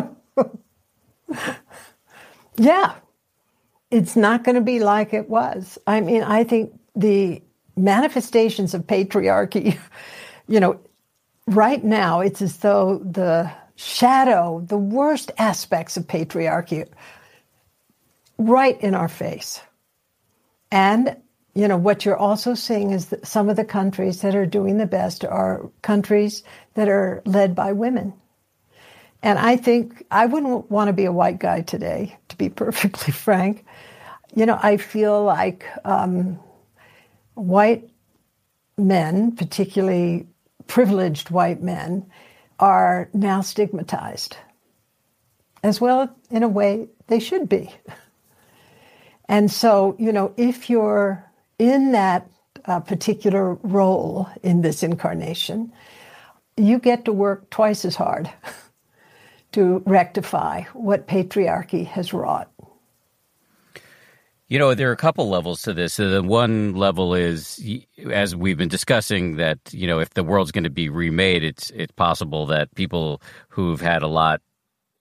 Yeah. It's not going to be like it was. I mean, I think the manifestations of patriarchy, right now, it's as though the worst aspects of patriarchy, right in our face. And, what you're also seeing is that some of the countries that are doing the best are countries that are led by women. And I think I wouldn't want to be a white guy today, to be perfectly frank. I feel like white men, particularly privileged white men, are now stigmatized, as well in a way they should be. And so, if you're in that particular role in this incarnation, you get to work twice as hard to rectify what patriarchy has wrought. There are a couple levels to this. So the one level is, as we've been discussing, that, if the world's going to be remade, it's possible that people who've had a lot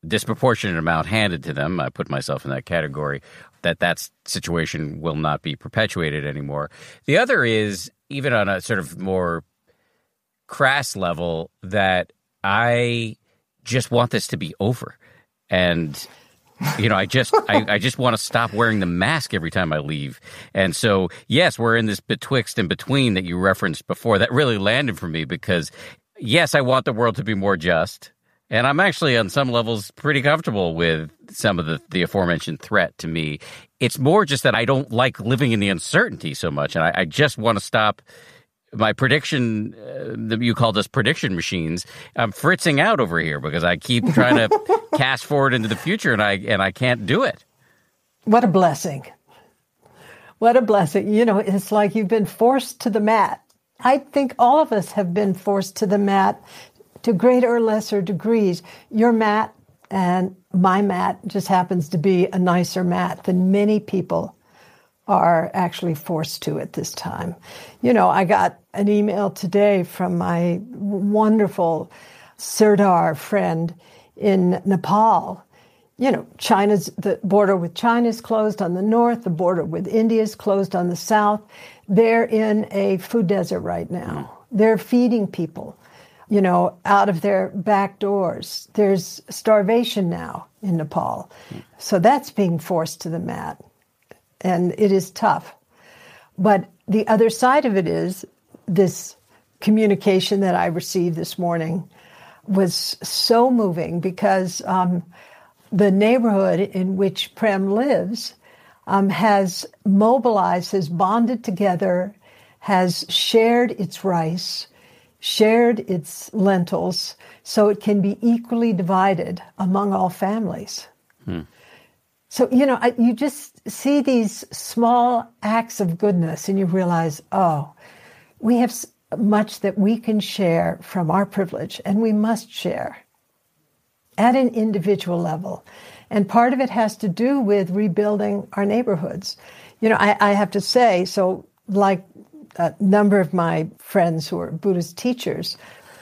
disproportionate amount handed to them. I put myself in that category, that situation will not be perpetuated anymore. The other is, even on a sort of more crass level, that I just want this to be over. And, I just want to stop wearing the mask every time I leave. And so, yes, we're in this betwixt and between that you referenced before. That really landed for me because, yes, I want the world to be more just. And I'm actually, on some levels, pretty comfortable with some of the aforementioned threat to me. It's more just that I don't like living in the uncertainty so much. And I just want to stop my prediction, you called us prediction machines. I'm fritzing out over here because I keep trying to cast forward into the future and I can't do it. What a blessing. What a blessing. It's like you've been forced to the mat. I think all of us have been forced to the mat to greater or lesser degrees. Your mat and my mat just happens to be a nicer mat than many people are actually forced to at this time. I got an email today from my wonderful Sirdar friend in Nepal. The border with China is closed on the north, the border with India is closed on the south. They're in a food desert right now. They're feeding people, out of their back doors. There's starvation now in Nepal. So that's being forced to the mat. And it is tough. But the other side of it is this communication that I received this morning was so moving because the neighborhood in which Prem lives has mobilized, has bonded together, has shared its rice, shared its lentils, so it can be equally divided among all families. So, you just see these small acts of goodness and you realize, we have much that we can share from our privilege, and we must share at an individual level. And part of it has to do with rebuilding our neighborhoods. I have to say, so like a number of my friends who are Buddhist teachers,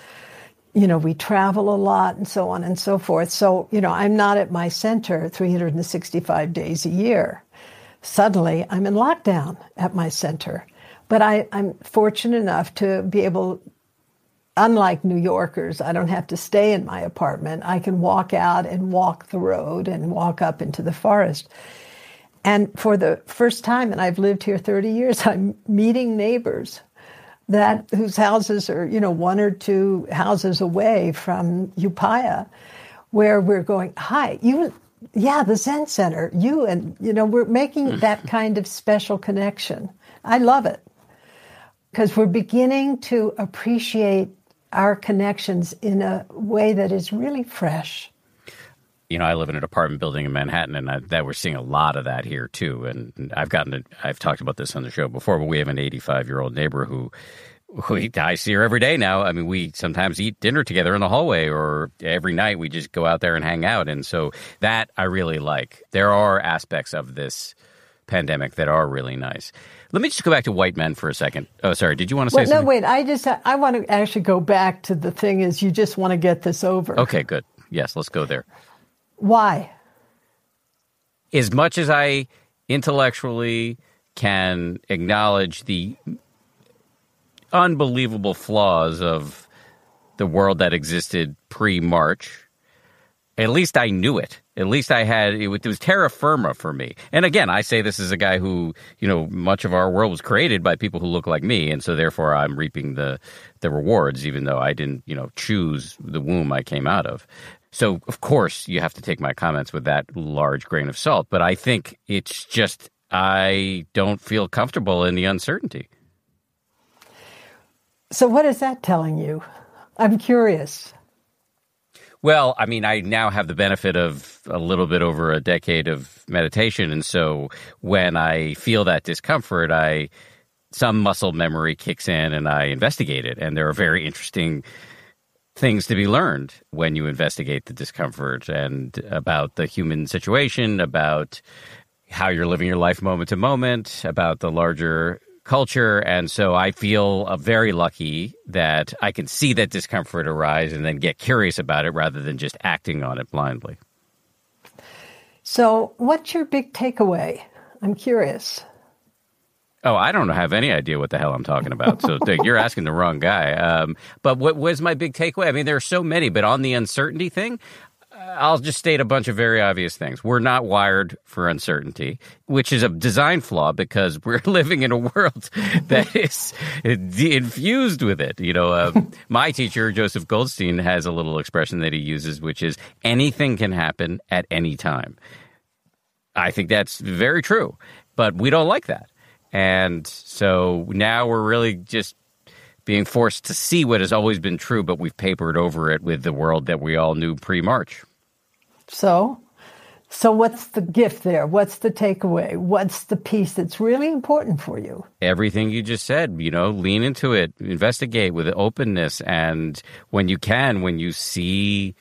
we travel a lot and so on and so forth. So, I'm not at my center 365 days a year. Suddenly, I'm in lockdown at my center. But I'm fortunate enough to be able, unlike New Yorkers, I don't have to stay in my apartment. I can walk out and walk the road and walk up into the forest. And for the first time, and I've lived here 30 years, I'm meeting neighbors whose houses are, one or two houses away from Upaya, where we're going, hi, the Zen Center, we're making that kind of special connection. I love it because we're beginning to appreciate our connections in a way that is really fresh. I live in an apartment building in Manhattan, and that we're seeing a lot of that here too. And I've talked about this on the show before, but we have an 85-year-old neighbor who I see her every day now. I mean, we sometimes eat dinner together in the hallway, or every night we just go out there and hang out. And so that I really like. There are aspects of this pandemic that are really nice. Let me just go back to white men for a second. Oh, sorry. Did you want to say something? No, wait. I want to actually go back to the thing is you just want to get this over. Okay, good. Yes, let's go there. Why? As much as I intellectually can acknowledge the unbelievable flaws of the world that existed pre-March, at least I knew it. At least it was terra firma for me. And again, I say this as a guy who, much of our world was created by people who look like me. And so therefore I'm reaping the rewards, even though I didn't, choose the womb I came out of. So, of course, you have to take my comments with that large grain of salt. But I think it's just I don't feel comfortable in the uncertainty. So what is that telling you? I'm curious. Well, I mean, I now have the benefit of a little bit over a decade of meditation. And so when I feel that discomfort, some muscle memory kicks in and I investigate it. And there are very interesting things to be learned when you investigate the discomfort and about the human situation, about how you're living your life moment to moment, about the larger culture. And so I feel very lucky that I can see that discomfort arise and then get curious about it rather than just acting on it blindly. So what's your big takeaway? I'm curious. Oh, I don't have any idea what the hell I'm talking about. So you're asking the wrong guy. But what was my big takeaway? I mean, there are so many, but on the uncertainty thing, I'll just state a bunch of very obvious things. We're not wired for uncertainty, which is a design flaw because we're living in a world that is infused with it. You know, my teacher, Joseph Goldstein, has a little expression that he uses, which is anything can happen at any time. I think that's very true, but we don't like that. And so now we're really just being forced to see what has always been true, but we've papered over it with the world that we all knew pre-March. So what's the gift there? What's the takeaway? What's the piece that's really important for you? Everything you just said, you know, lean into it, investigate with openness. And when you can, when you see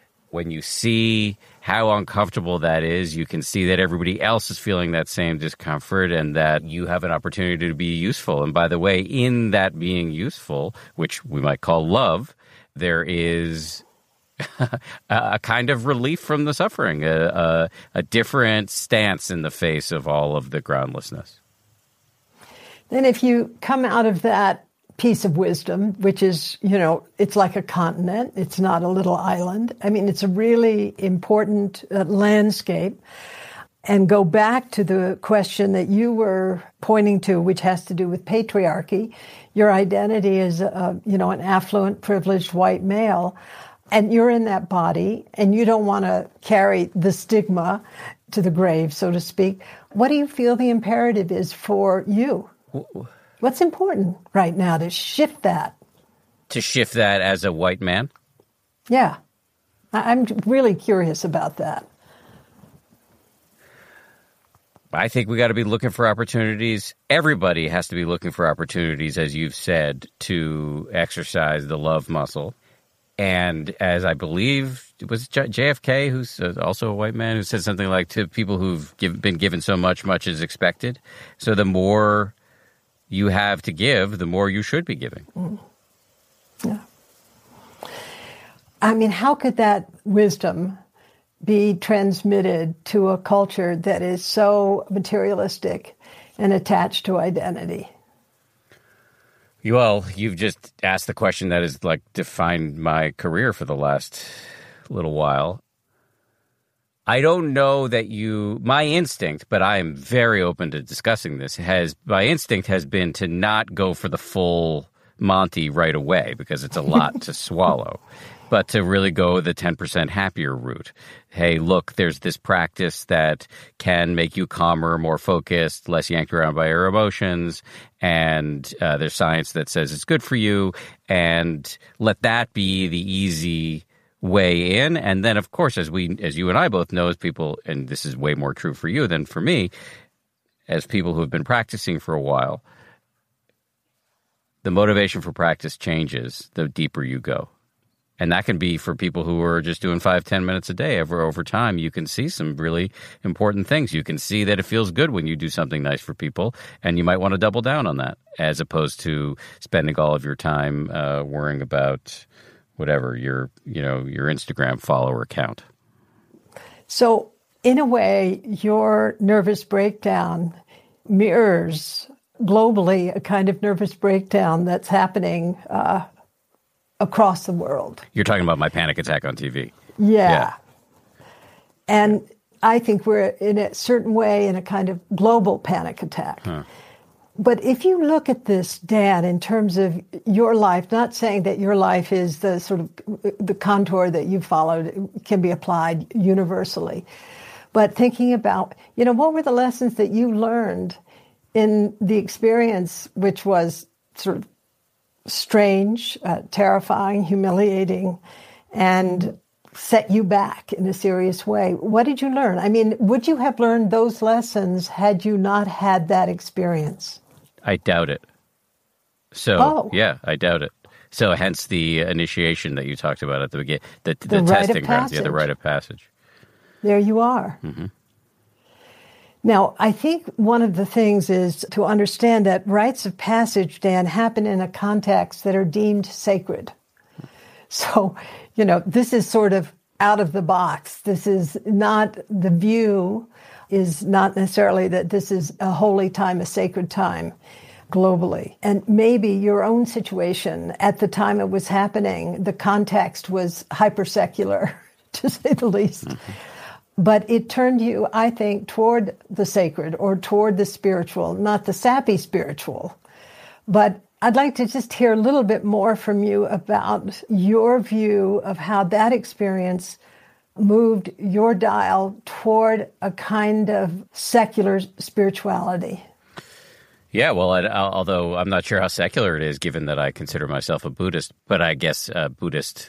how uncomfortable that is, you can see that everybody else is feeling that same discomfort and that you have an opportunity to be useful. And by the way, in that being useful, which we might call love, there is a kind of relief from the suffering, a different stance in the face of all of the groundlessness. Then if you come out of that piece of wisdom, which is, you know, it's like a continent. It's not a little island. I mean, it's a really important landscape. And go back to the question that you were pointing to, which has to do with patriarchy. Your identity is, you know, an affluent, privileged white male. And you're in that body, and you don't want to carry the stigma to the grave, so to speak. What do you feel the imperative is for you? What's important right now to shift that? To shift that as a white man? Yeah. I'm really curious about that. I think we got to be looking for opportunities. Everybody has to be looking for opportunities, as you've said, to exercise the love muscle. And as I believe, it was JFK, who's also a white man, who said something like, to people who've been given so much, much is expected. So the more you have to give, the more you should be giving. Mm. Yeah. I mean, how could that wisdom be transmitted to a culture that is so materialistic and attached to identity? Well, you've just asked the question that has like defined my career for the last little while. I don't know that my instinct, but I am very open to discussing this, my instinct has been to not go for the full Monty right away because it's a lot to swallow, but to really go the 10% happier route. Hey, look, there's this practice that can make you calmer, more focused, less yanked around by your emotions, and there's science that says it's good for you, and let that be the easy way in. And then, of course, as you and I both know, as people, and this is way more true for you than for me, as people who have been practicing for a while, the motivation for practice changes the deeper you go. And that can be for people who are just doing 5-10 minutes a day. Over time, you can see some really important things. You can see that it feels good when you do something nice for people, and you might want to double down on that, as opposed to spending all of your time worrying about whatever your Instagram follower count. So, in a way, your nervous breakdown mirrors globally a kind of nervous breakdown that's happening across the world. You're talking about my panic attack on TV. Yeah. And I think we're in a certain way in a kind of global panic attack. Huh. But if you look at this, Dan, in terms of your life, not saying that your life is the sort of the contour that you followed can be applied universally, but thinking about, what were the lessons that you learned in the experience, which was sort of strange, terrifying, humiliating, and set you back in a serious way. What did you learn? I mean, would you have learned those lessons had you not had that experience? I doubt it. So, yeah, I doubt it. So hence the initiation that you talked about at the beginning, the testing ground, the rite of passage. There you are. Mm-hmm. Now, I think one of the things is to understand that rites of passage, Dan, happen in a context that are deemed sacred. So, this is sort of out of the box. This is not, the view is not necessarily that this is a holy time, a sacred time globally. And maybe your own situation at the time it was happening, the context was hyper-secular, to say the least. Mm-hmm. But it turned you, I think, toward the sacred or toward the spiritual, not the sappy spiritual. But I'd like to just hear a little bit more from you about your view of how that experience moved your dial toward a kind of secular spirituality. Yeah, well, although I'm not sure how secular it is, given that I consider myself a Buddhist, but I guess a Buddhist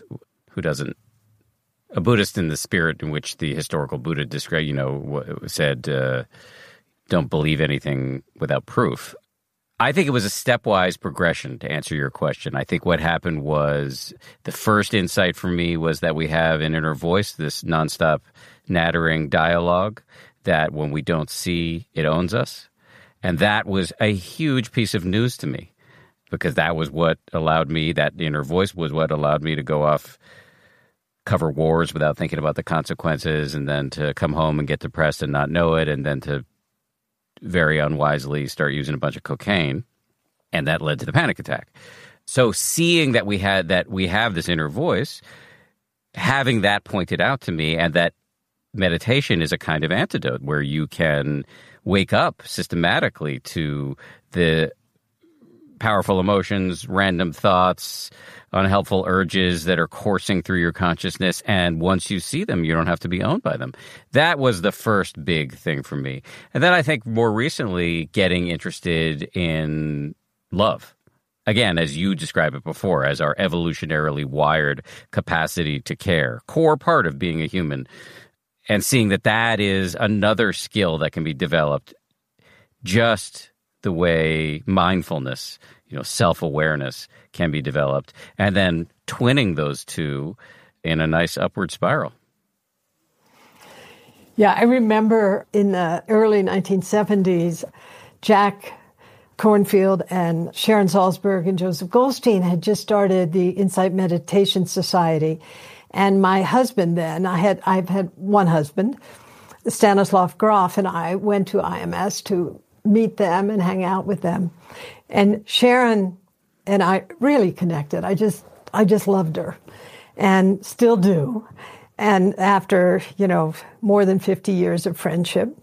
in the spirit in which the historical Buddha described, said, don't believe anything without proof. I think it was a stepwise progression, to answer your question. I think what happened was the first insight for me was that we have an inner voice, this nonstop nattering dialogue that when we don't see, it owns us. And that was a huge piece of news to me, because that was what allowed me, that inner voice was what allowed me to go off, cover wars without thinking about the consequences, and then to come home and get depressed and not know it, and then to very unwisely start using a bunch of cocaine, and that led to the panic attack. So seeing that we have this inner voice, having that pointed out to me, and that meditation is a kind of antidote where you can wake up systematically to the powerful emotions, random thoughts, unhelpful urges that are coursing through your consciousness. And once you see them, you don't have to be owned by them. That was the first big thing for me. And then I think more recently, getting interested in love. Again, as you described it before, as our evolutionarily wired capacity to care, core part of being a human. And seeing that that is another skill that can be developed just the way mindfulness, self-awareness can be developed, and then twinning those two in a nice upward spiral. Yeah, I remember in the early 1970s, Jack Kornfield and Sharon Salzberg and Joseph Goldstein had just started the Insight Meditation Society. And my husband then, I've had one husband, Stanislav Grof, and I went to IMS to meet them and hang out with them. And Sharon and I really connected. I just loved her and still do. And after, more than 50 years of friendship,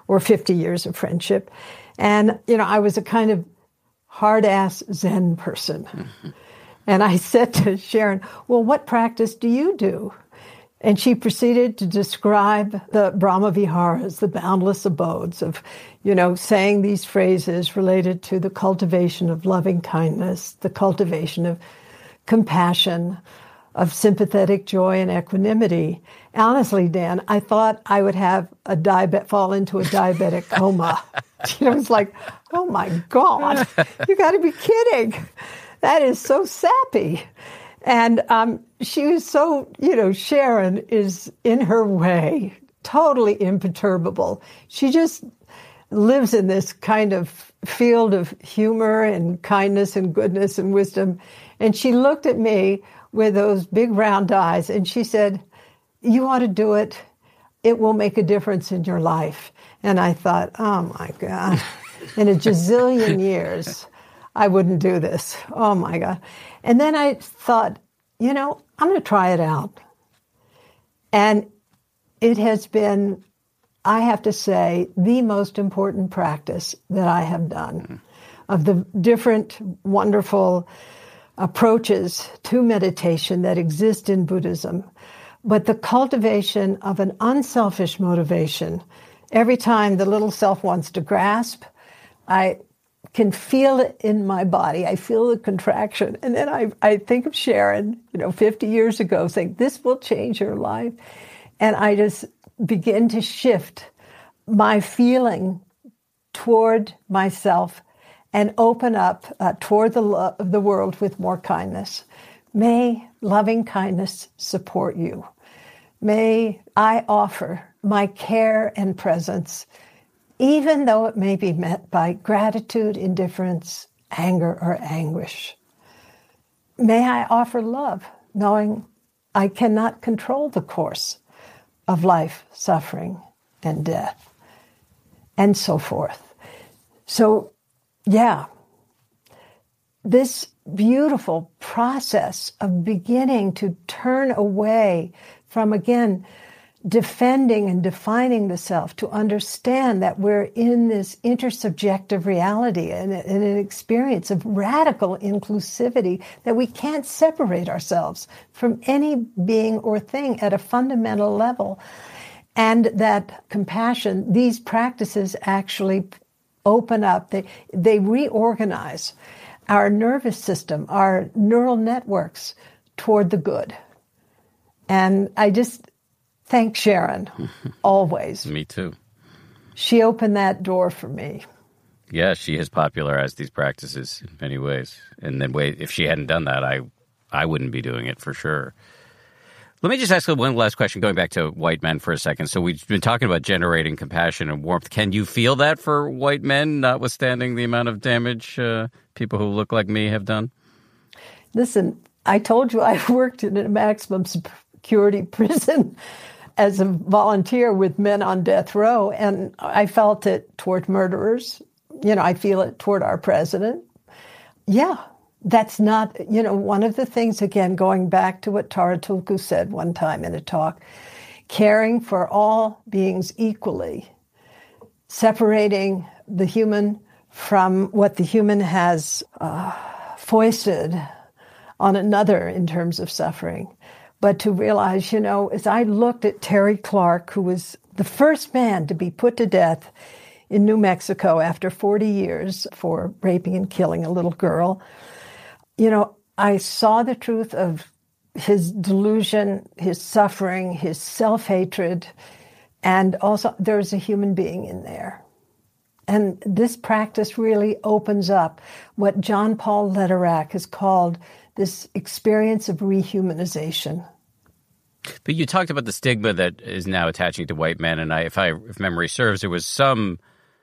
and, I was a kind of hard-ass Zen person. Mm-hmm. And I said to Sharon, well, what practice do you do? And she proceeded to describe the Brahma Viharas, the boundless abodes of, saying these phrases related to the cultivation of loving kindness, the cultivation of compassion, of sympathetic joy and equanimity. Honestly, Dan, I thought I would have fall into a diabetic coma. It's like, oh my God, you got to be kidding. That is so sappy. And she was so, Sharon is in her way, totally imperturbable. She just lives in this kind of field of humor and kindness and goodness and wisdom. And she looked at me with those big round eyes and she said, you ought to do it. It will make a difference in your life. And I thought, oh my God, in a gazillion years, I wouldn't do this. Oh, my God. And then I thought, I'm going to try it out. And it has been, I have to say, the most important practice that I have done. Of the different wonderful approaches to meditation that exist in Buddhism. But the cultivation of an unselfish motivation. Every time the little self wants to grasp, I can feel it in my body. I feel the contraction. And then I think of Sharon, 50 years ago, saying, this will change your life. And I just begin to shift my feeling toward myself and open up toward the world with more kindness. May loving kindness support you. May I offer my care and presence, even though it may be met by gratitude, indifference, anger, or anguish. May I offer love, knowing I cannot control the course of life, suffering, and death, and so forth. So, yeah, this beautiful process of beginning to turn away from, again, defending and defining the self, to understand that we're in this intersubjective reality and an experience of radical inclusivity, that we can't separate ourselves from any being or thing at a fundamental level. And that compassion, these practices actually open up, they reorganize our nervous system, our neural networks toward the good. And I just thank Sharon, always. Me too. She opened that door for me. Yeah, she has popularized these practices in many ways. And then if she hadn't done that, I wouldn't be doing it for sure. Let me just ask one last question, going back to white men for a second. So we've been talking about generating compassion and warmth. Can you feel that for white men, notwithstanding the amount of damage people who look like me have done? Listen, I told you I worked in a maximum security prison as a volunteer with men on death row, and I felt it toward murderers. I feel it toward our president. Yeah, that's not, one of the things, again, going back to what Tara Tulku said one time in a talk, caring for all beings equally, separating the human from what the human has foisted on another in terms of suffering. But to realize, as I looked at Terry Clark, who was the first man to be put to death in New Mexico after 40 years for raping and killing a little girl, I saw the truth of his delusion, his suffering, his self-hatred, and also there's a human being in there. And this practice really opens up what John Paul Lederach has called this experience of rehumanization. But you talked about the stigma that is now attaching to white men, and if memory serves, there was some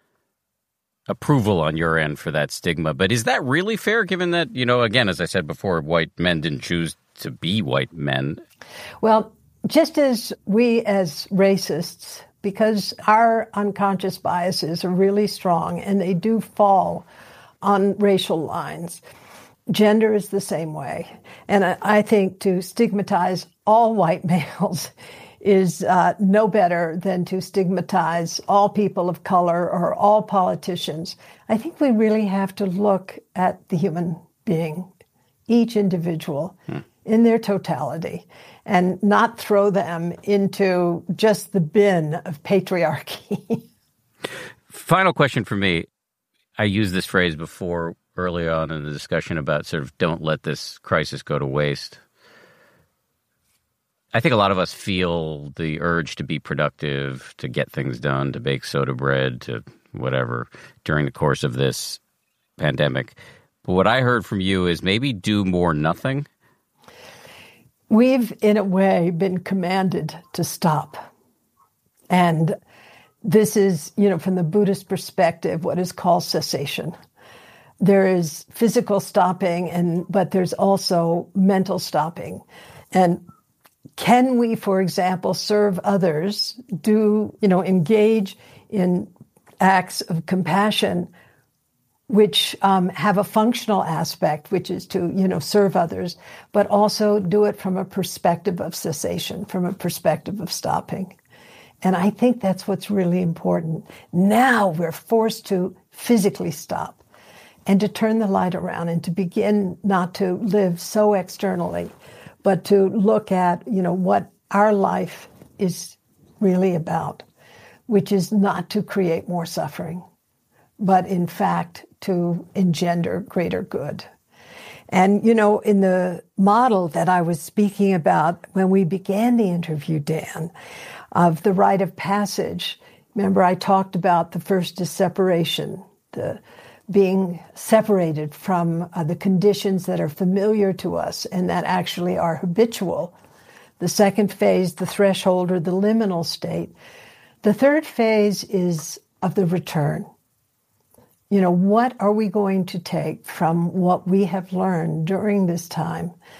approval on your end for that stigma. But is that really fair, given that, again, as I said before, white men didn't choose to be white men? Well, just as we as racists, because our unconscious biases are really strong and they do fall on racial lines, gender is the same way. And I think to stigmatize all white males is no better than to stigmatize all people of color or all politicians. I think we really have to look at the human being, each individual, in their totality, and not throw them into just the bin of patriarchy. Final question for me. I used this phrase before early on in the discussion about sort of don't let this crisis go to waste. I think a lot of us feel the urge to be productive, to get things done, to bake soda bread, to whatever during the course of this pandemic. But what I heard from you is maybe do more nothing. We've, in a way, been commanded to stop. And this is, from the Buddhist perspective, what is called cessation. There is physical stopping, but there's also mental stopping. And can we, for example, serve others, engage in acts of compassion which have a functional aspect, which is to, serve others, but also do it from a perspective of cessation, from a perspective of stopping. And I think that's what's really important. Now we're forced to physically stop and to turn the light around and to begin not to live so externally, but to look at, what our life is really about, which is not to create more suffering, but in fact to engender greater good. And, in the model that I was speaking about when we began the interview, Dan, of the rite of passage, remember I talked about the first is separation, the being separated from the conditions that are familiar to us and that actually are habitual. The second phase, the threshold or the liminal state. The third phase is of the return. What are we going to take from what we have learned during this time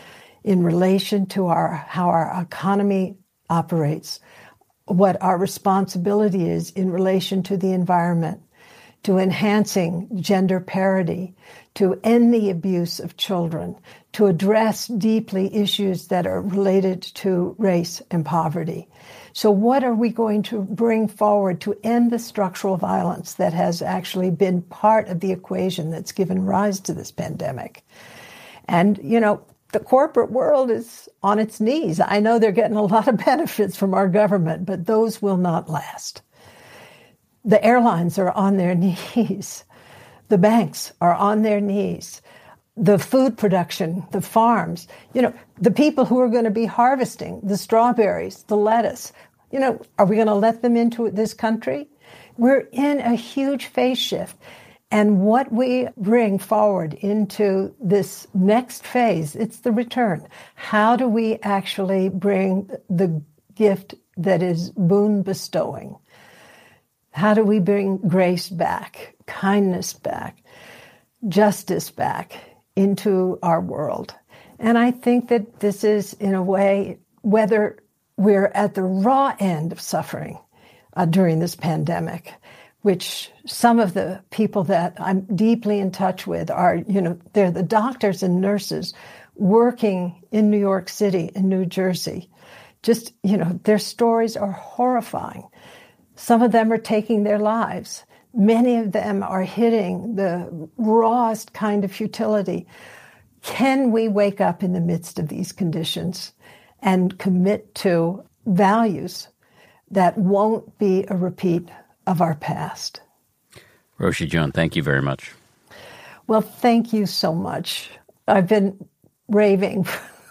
in relation to how our economy operates, what our responsibility is in relation to the environment, to enhancing gender parity, to end the abuse of children, to address deeply issues that are related to race and poverty. So what are we going to bring forward to end the structural violence that has actually been part of the equation that's given rise to this pandemic? And, the corporate world is on its knees. I know they're getting a lot of benefits from our government, but those will not last. The airlines are on their knees. The banks are on their knees. The food production, the farms, the people who are going to be harvesting the strawberries, the lettuce, are we going to let them into this country? We're in a huge phase shift. And what we bring forward into this next phase, it's the return. How do we actually bring the gift that is boon bestowing? How do we bring grace back, kindness back, justice back into our world? And I think that this is, in a way, whether we're at the raw end of suffering during this pandemic, which some of the people that I'm deeply in touch with are, they're the doctors and nurses working in New York City and New Jersey. Just, their stories are horrifying. Some of them are taking their lives. Many of them are hitting the rawest kind of futility. Can we wake up in the midst of these conditions and commit to values that won't be a repeat of our past? Roshi Joan, thank you very much. Well, thank you so much. I've been raving,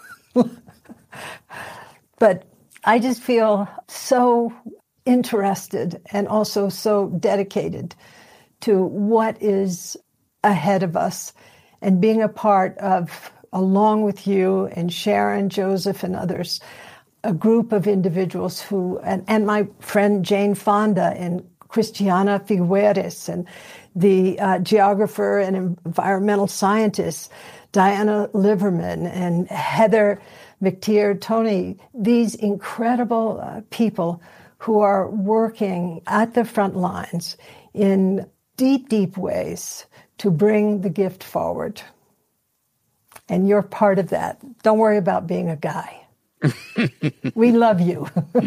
but I just feel so interested and also so dedicated to what is ahead of us, and being a part of, along with you and Sharon, Joseph, and others, a group of individuals who, and my friend Jane Fonda and Christiana Figueres, and the geographer and environmental scientist Diana Liverman and Heather McTeer-Toney, these incredible people who are working at the front lines in deep, deep ways to bring the gift forward. And you're part of that. Don't worry about being a guy. We love you.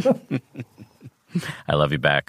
I love you back.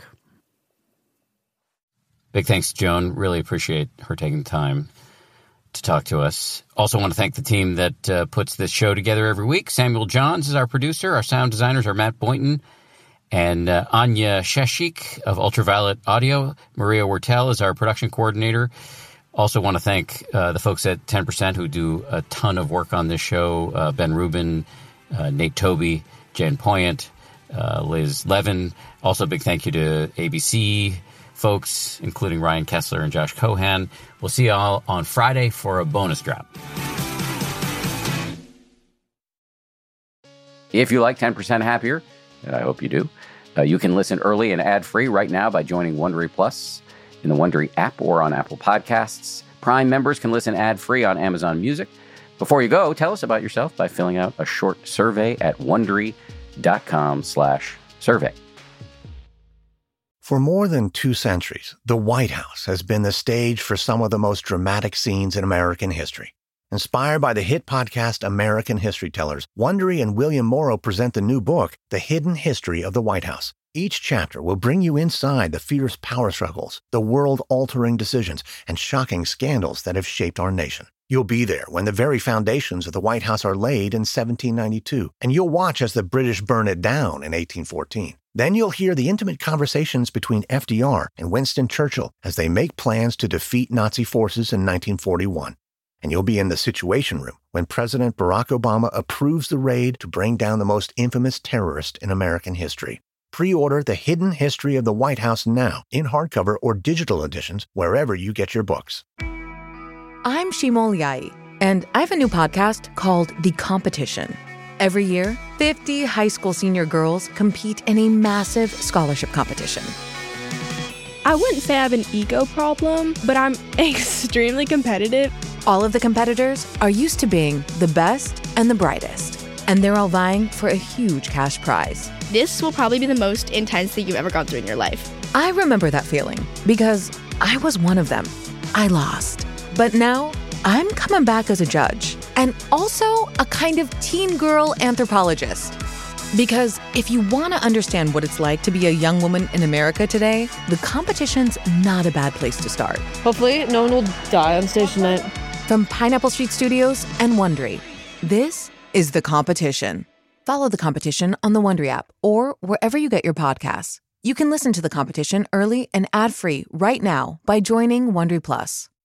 Big thanks to Joan. Really appreciate her taking the time to talk to us. Also want to thank the team that puts this show together every week. Samuel Johns is our producer. Our sound designers are Matt Boynton and Anya Sheshik of Ultraviolet Audio. Maria Wertel is our production coordinator. Also want to thank the folks at 10% who do a ton of work on this show. Ben Rubin, Nate Toby, Jen Poyant, Liz Levin. Also a big thank you to ABC folks, including Ryan Kessler and Josh Cohan. We'll see you all on Friday for a bonus drop. If you like 10% Happier, and I hope you do, you can listen early and ad-free right now by joining Wondery Plus in the Wondery app or on Apple Podcasts. Prime members can listen ad-free on Amazon Music. Before you go, tell us about yourself by filling out a short survey at Wondery.com/survey. For more than 2 centuries, the White House has been the stage for some of the most dramatic scenes in American history. Inspired by the hit podcast American History Tellers, Wondery and William Morrow present the new book, The Hidden History of the White House. Each chapter will bring you inside the fierce power struggles, the world-altering decisions, and shocking scandals that have shaped our nation. You'll be there when the very foundations of the White House are laid in 1792, and you'll watch as the British burn it down in 1814. Then you'll hear the intimate conversations between FDR and Winston Churchill as they make plans to defeat Nazi forces in 1941. And you'll be in the Situation Room when President Barack Obama approves the raid to bring down the most infamous terrorist in American history. Pre-order The Hidden History of the White House now in hardcover or digital editions wherever you get your books. I'm Shimol Yai, and I have a new podcast called The Competition. Every year, 50 high school senior girls compete in a massive scholarship competition. I wouldn't say I have an ego problem, but I'm extremely competitive. All of the competitors are used to being the best and the brightest, and they're all vying for a huge cash prize. This will probably be the most intense thing you've ever gone through in your life. I remember that feeling because I was one of them. I lost. But now I'm coming back as a judge and also a kind of teen girl anthropologist. Because if you want to understand what it's like to be a young woman in America today, the competition's not a bad place to start. Hopefully no one will die on stage tonight. From Pineapple Street Studios and Wondery, this is The Competition. Follow The Competition on the Wondery app or wherever you get your podcasts. You can listen to The Competition early and ad-free right now by joining Wondery Plus.